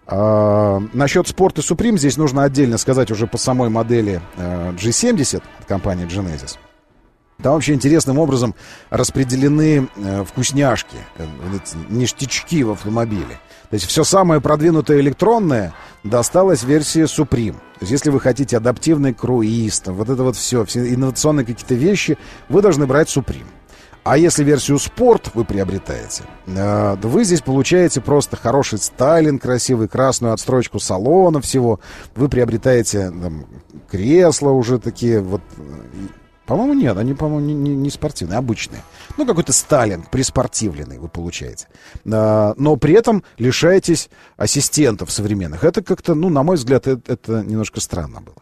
Насчет Sport и Supreme здесь нужно отдельно сказать уже по самой модели G70 от компании Genesis. Там вообще интересным образом распределены вкусняшки, ништячки в автомобиле. То есть все самое продвинутое электронное досталось версии Supreme. То есть если вы хотите адаптивный круиз, вот это вот все инновационные какие-то вещи, вы должны брать Supreme. А если версию Sport вы приобретаете, вы здесь получаете просто хороший стайлинг, красивый, красную отстрочку салона всего. Вы приобретаете там кресла уже такие вот... По-моему, нет, они, по-моему, не спортивные, обычные. Ну, какой-то стайлинг, приспортивленный вы получаете. Но при этом лишаетесь ассистентов современных. Это как-то, ну, на мой взгляд, это немножко странно было.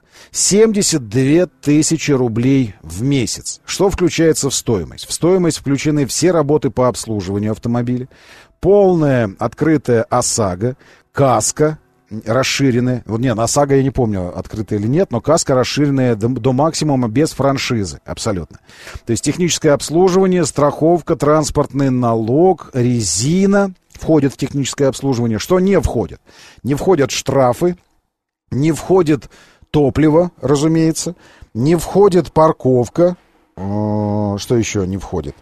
72 тысячи рублей в месяц. Что включается в стоимость? В стоимость включены все работы по обслуживанию автомобиля, полная открытая ОСАГО, каска, расширенная. Вот нет, ОСАГО я не помню, открытая или нет, но каска расширенная до максимума без франшизы. Абсолютно. То есть техническое обслуживание, страховка, транспортный налог, резина входит в техническое обслуживание. Что не входит? Не входят штрафы, не входит топливо, разумеется, не входит парковка. Что еще не входит?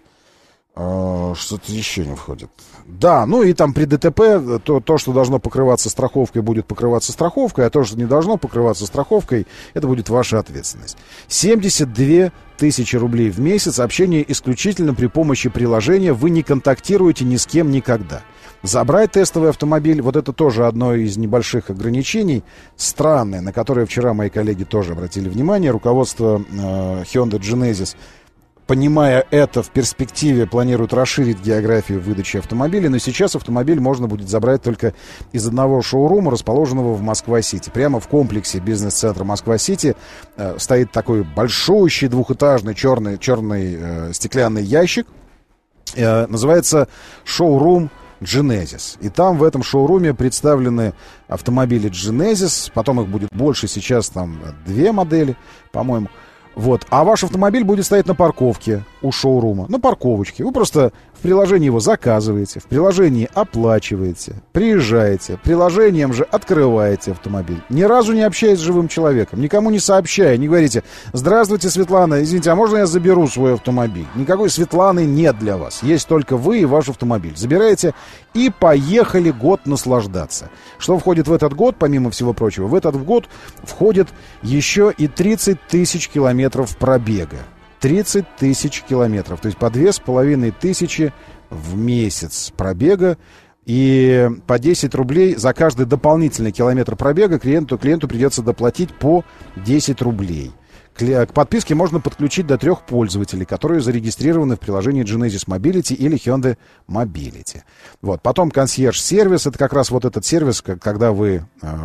Что-то еще не входит. Да, ну и там при ДТП то, что должно покрываться страховкой, будет покрываться страховкой, а то, что не должно покрываться страховкой, это будет ваша ответственность. 72 тысячи рублей в месяц, общение исключительно при помощи приложения, вы не контактируете ни с кем никогда. Забрать тестовый автомобиль, вот это тоже одно из небольших ограничений, странное, на которое вчера мои коллеги тоже обратили внимание. Руководство Hyundai Genesis, понимая это, в перспективе планирует расширить географию выдачи автомобилей, но сейчас автомобиль можно будет забрать только из одного шоурума, расположенного в Москва-Сити. Прямо в комплексе бизнес-центра Москва-Сити стоит такой большущий двухэтажный черный стеклянный ящик. Называется шоурум Genesis. И там в этом шоуруме представлены автомобили Genesis, потом их будет больше, сейчас там 2 модели, по-моему. Вот. А ваш автомобиль будет стоять на парковке у шоурума, на парковочке. Вы просто в приложении его заказываете, в приложении оплачиваете, приезжаете, приложением же открываете автомобиль. Ни разу не общаясь с живым человеком, никому не сообщая, не говорите: «Здравствуйте, Светлана, извините, а можно я заберу свой автомобиль?» Никакой Светланы нет для вас. Есть только вы и ваш автомобиль. Забираете и поехали год наслаждаться. Что входит в этот год, помимо всего прочего? В этот год входит еще и 30 тысяч километров пробега. 30 тысяч километров. То есть по 2500 в месяц пробега. И по 10 рублей за каждый дополнительный километр пробега клиенту придется доплатить по 10 рублей. К подписке можно подключить до 3 пользователей, которые зарегистрированы в приложении Genesis Mobility или Hyundai Mobility. Вот. Потом консьерж-сервис. Это как раз вот этот сервис, когда вы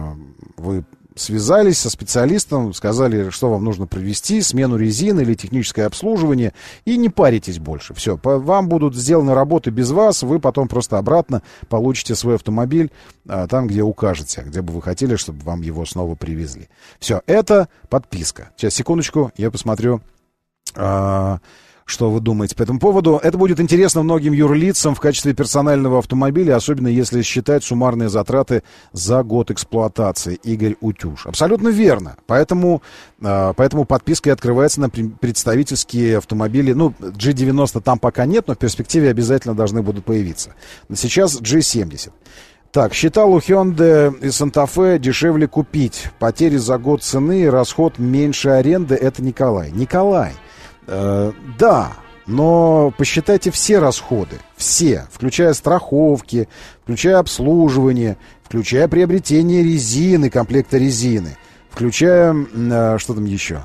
связались со специалистом, сказали, что вам нужно провести, смену резины или техническое обслуживание, и не паритесь больше. Все, вам будут сделаны работы без вас, вы потом просто обратно получите свой автомобиль там, где укажете, где бы вы хотели, чтобы вам его снова привезли. Все, это подписка. Сейчас, секундочку, я посмотрю, что вы думаете по этому поводу. Это будет интересно многим юрлицам в качестве персонального автомобиля, особенно если считать суммарные затраты за год эксплуатации. Игорь Утюж. Абсолютно верно. Поэтому подписка и открывается на представительские автомобили. Ну, G90 там пока нет, но в перспективе обязательно должны будут появиться. Сейчас G70. Так, считал, у Hyundai и Santa Fe дешевле купить. Потери за год цены, расход меньше аренды. Это Николай. Николай, да, но посчитайте все расходы. Все, включая страховки, включая обслуживание, включая приобретение резины, комплекта резины, включая, что там еще?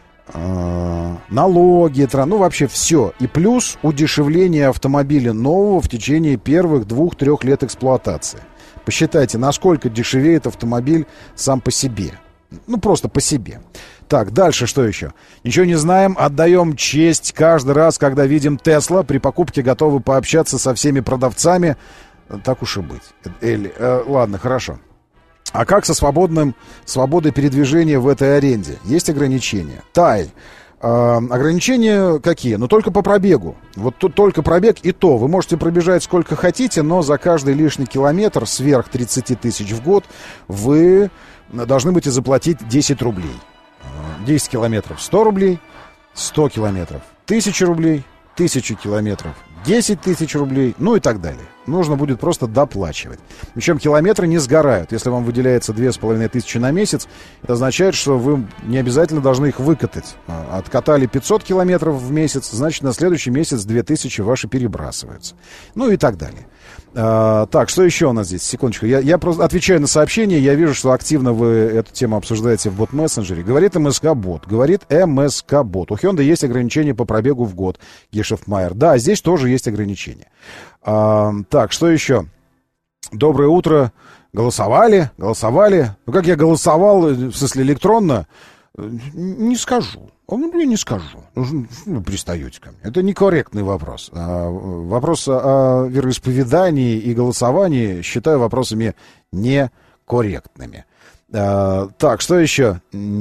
Налоги, ну вообще все. И плюс удешевление автомобиля нового в течение первых 2-3 лет эксплуатации. Посчитайте, насколько дешевеет автомобиль сам по себе. Ну, просто по себе. Так, дальше что еще? Ничего не знаем, отдаем честь каждый раз, когда видим Тесла. При покупке готовы пообщаться со всеми продавцами. Так уж и быть. Элли, ладно, хорошо. А как со свободой передвижения в этой аренде? Есть ограничения? Тай. Ограничения какие? Ну, только по пробегу. Вот тут только пробег, и то. Вы можете пробежать сколько хотите, но за каждый лишний километр сверх 30 тысяч в год вы должны будете заплатить 10 рублей. 10 километров 100 рублей, 100 километров 1000 рублей, 1000 километров 10 тысяч рублей, ну и так далее. Нужно будет просто доплачивать. Причем километры не сгорают. Если вам выделяется 2500 на месяц, это означает, что вы не обязательно должны их выкатать. Откатали 500 километров в месяц, значит, на следующий месяц 2000 ваши перебрасываются. Ну и так далее. Так, что еще у нас здесь? Секундочку. Я просто отвечаю на сообщения. Я вижу, что активно вы эту тему обсуждаете в бот-мессенджере. Говорит МСК-бот. Говорит МСК-бот. У Hyundai есть ограничения по пробегу в год. Гешефтмайер. Да, здесь тоже есть ограничения. Так, что еще? Доброе утро. Голосовали? Ну, как я голосовал, в смысле электронно, не скажу. Я не скажу. Вы пристаете ко мне. Это некорректный вопрос. Вопрос о вероисповедании и голосовании считаю вопросами некорректными. Так, что еще?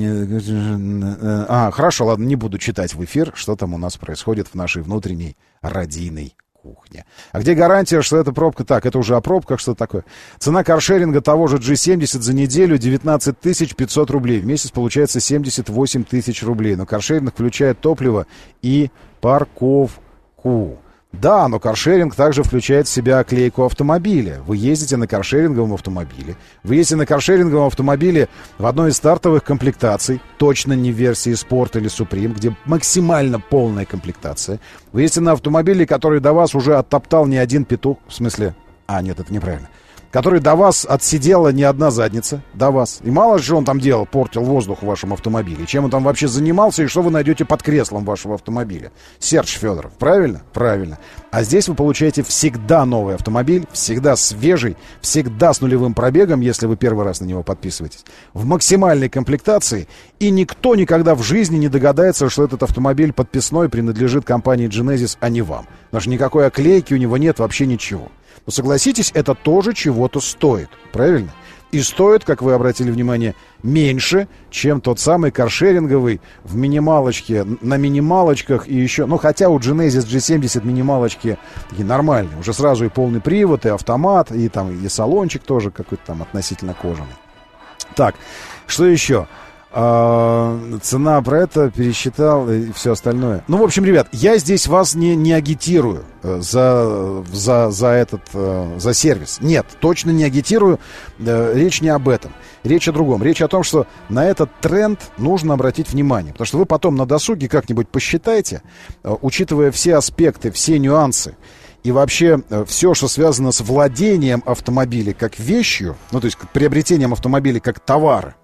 Хорошо, ладно, не буду читать в эфир, что там у нас происходит в нашей внутренней радийной кухне. А где гарантия, что эта пробка? Так, это уже о пробках, что такое? Цена каршеринга того же G70 за неделю 19 500 рублей. В месяц получается 78 тысяч рублей. Но каршеринг включает топливо и парковку. Да, но каршеринг также включает в себя оклейку автомобиля. Вы ездите на каршеринговом автомобиле. Вы ездите на каршеринговом автомобиле в одной из стартовых комплектаций, точно не в версии Sport или Supreme, где максимально полная комплектация. Вы ездите на автомобиле, который до вас уже оттоптал не один петух, в смысле... нет, это неправильно. Который до вас отсидела не одна задница, до вас. И мало же он там делал, портил воздух в вашем автомобиле. Чем он там вообще занимался и что вы найдете под креслом вашего автомобиля? Серж Федоров, правильно? Правильно. А здесь вы получаете всегда новый автомобиль, всегда свежий, всегда с нулевым пробегом, если вы первый раз на него подписываетесь, в максимальной комплектации, и никто никогда в жизни не догадается, что этот автомобиль подписной принадлежит компании Genesis, а не вам. Потому что никакой оклейки у него нет, вообще ничего. Но согласитесь, это тоже чего-то стоит, правильно? И стоит, как вы обратили внимание, меньше, чем тот самый каршеринговый в минималочке, на минималочках и еще... Ну, хотя у Genesis G70 минималочки такие нормальные. Уже сразу и полный привод, и автомат, и там и салончик тоже какой-то там относительно кожаный. Так, что еще? Цена про это пересчитал и все остальное. Ну, в общем, ребят, я здесь вас не агитирую за сервис. Нет, точно не агитирую. Речь не об этом. Речь о другом. Речь о том, что на этот тренд нужно обратить внимание. Потому что вы потом на досуге как-нибудь посчитайте, учитывая все аспекты, все нюансы, и вообще все, что связано с владением автомобиля как вещью, ну, то есть приобретением автомобиля как товара,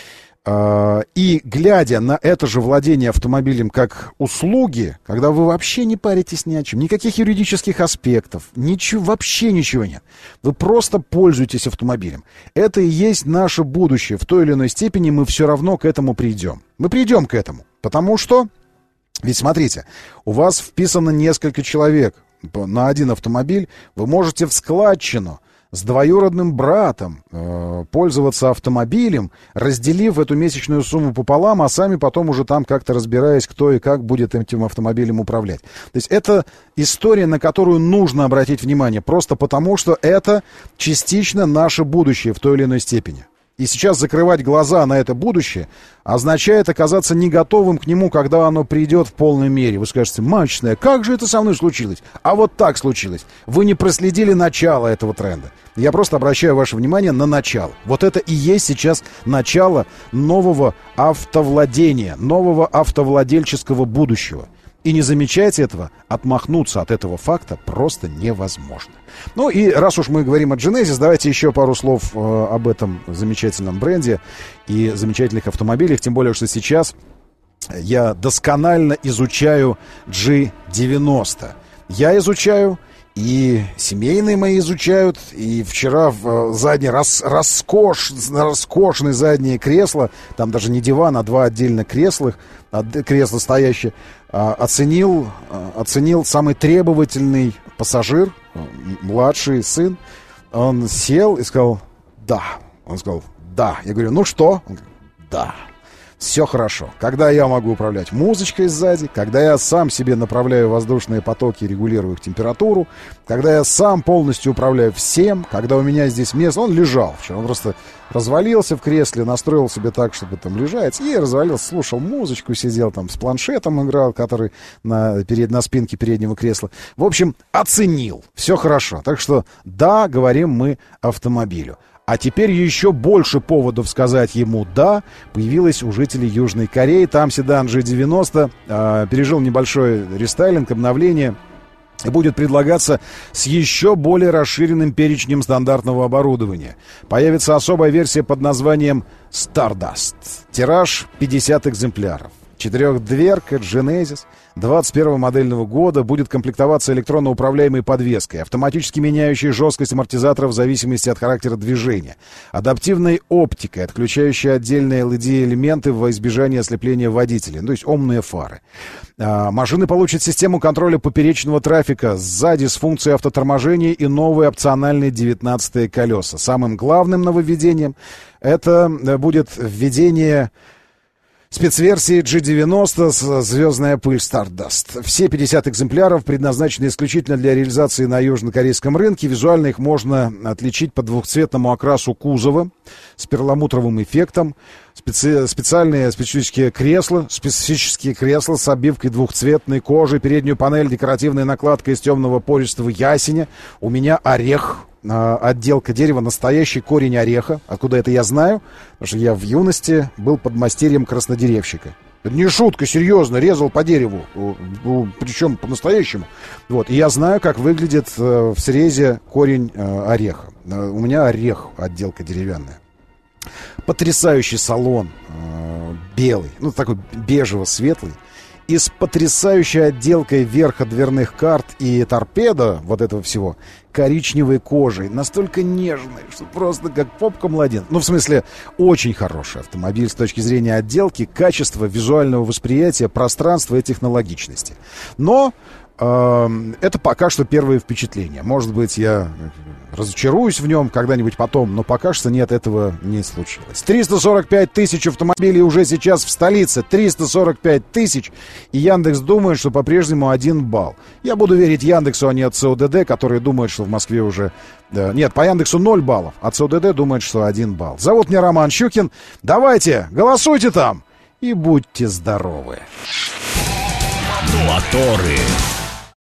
и глядя на это же владение автомобилем как услуги, когда вы вообще не паритесь ни о чем, никаких юридических аспектов, ничего, вообще ничего нет. Вы просто пользуетесь автомобилем. Это и есть наше будущее. В той или иной степени мы все равно к этому придем. Мы придем к этому, потому что, ведь смотрите, у вас вписано несколько человек на один автомобиль, вы можете в складчину с двоюродным братом пользоваться автомобилем, разделив эту месячную сумму пополам, а сами потом уже там как-то разбираясь, кто и как будет этим автомобилем управлять. То есть это история, на которую нужно обратить внимание, просто потому что это частично наше будущее в той или иной степени. И сейчас закрывать глаза на это будущее означает оказаться не готовым к нему, когда оно придет в полной мере. Вы скажете: мачная, как же это со мной случилось? А вот так случилось. Вы не проследили начало этого тренда. Я просто обращаю ваше внимание на начало. Вот это и есть сейчас начало нового автовладения, нового автовладельческого будущего. И не замечать этого, отмахнуться от этого факта просто невозможно. Ну и раз уж мы говорим о Genesis, давайте еще пару слов об этом замечательном бренде и замечательных автомобилях. Тем более, что сейчас я досконально изучаю G90. Я изучаю, и семейные мои изучают. И вчера в заднее роскошное заднее кресло, там даже не диван, а два отдельно кресла стоящие, оценил самый требовательный пассажир, младший сын. Он сел и сказал: да. Он сказал: да. Я говорю: ну что? Он говорит: да. Все хорошо. Когда я могу управлять музычкой сзади, когда я сам себе направляю воздушные потоки и регулирую их температуру, когда я сам полностью управляю всем, когда у меня здесь место... Он лежал вчера, он просто развалился в кресле, настроил себе так, чтобы там лежать, и развалился, слушал музычку, сидел там с планшетом, играл, который на спинке переднего кресла. В общем, оценил. Все хорошо. Так что да, говорим мы автомобилю. А теперь еще больше поводов сказать ему «да» появилось у жителей Южной Кореи. Там седан G90 пережил небольшой рестайлинг, обновление, и будет предлагаться с еще более расширенным перечнем стандартного оборудования. Появится особая версия под названием Stardust. Тираж 50 экземпляров. Четырехдверка Genesis 21 модельного года, будет комплектоваться электронно управляемой подвеской, автоматически меняющей жесткость амортизаторов в зависимости от характера движения, адаптивной оптикой, отключающей отдельные LED-элементы во избежание ослепления водителя, то есть умные фары. Машины получат систему контроля поперечного трафика сзади с функцией автоторможения и новые опциональные 19-е колеса. Самым главным нововведением это будет введение спецверсии G90 с «Звездная пыль» Stardust. Все 50 экземпляров предназначены исключительно для реализации на южнокорейском рынке. Визуально их можно отличить по двухцветному окрасу кузова с перламутровым эффектом. Специальные специфические кресла с обивкой двухцветной кожи, переднюю панель декоративная накладка из темного пористого ясеня. У меня орех. Отделка дерева, настоящий корень ореха. Откуда это я знаю? Потому что я в юности был подмастерьем краснодеревщика. Это не шутка, серьезно, резал по дереву, причем по-настоящему. Вот. И я знаю, как выглядит в срезе корень ореха. У меня орех, отделка деревянная. Потрясающий салон, белый, такой бежево-светлый. И с потрясающей отделкой верха дверных карт и торпеда, вот этого всего, коричневой кожей, настолько нежной, что просто как попка младенца. В смысле, очень хороший автомобиль с точки зрения отделки, качества, визуального восприятия, пространства и технологичности. Но это пока что первые впечатления. Может быть, я разочаруюсь в нем когда-нибудь потом, но пока что нет, этого не случилось. 345 тысяч автомобилей уже сейчас в столице. 345 тысяч. И Яндекс думает, что по-прежнему 1 балл. Я буду верить Яндексу, а не от ЦОДД, которые думают, что в Москве уже... Нет, по Яндексу 0 баллов, а ЦОДД думает, что 1 балл. Зовут меня Роман Щукин. Давайте, голосуйте там и будьте здоровы. Моторы.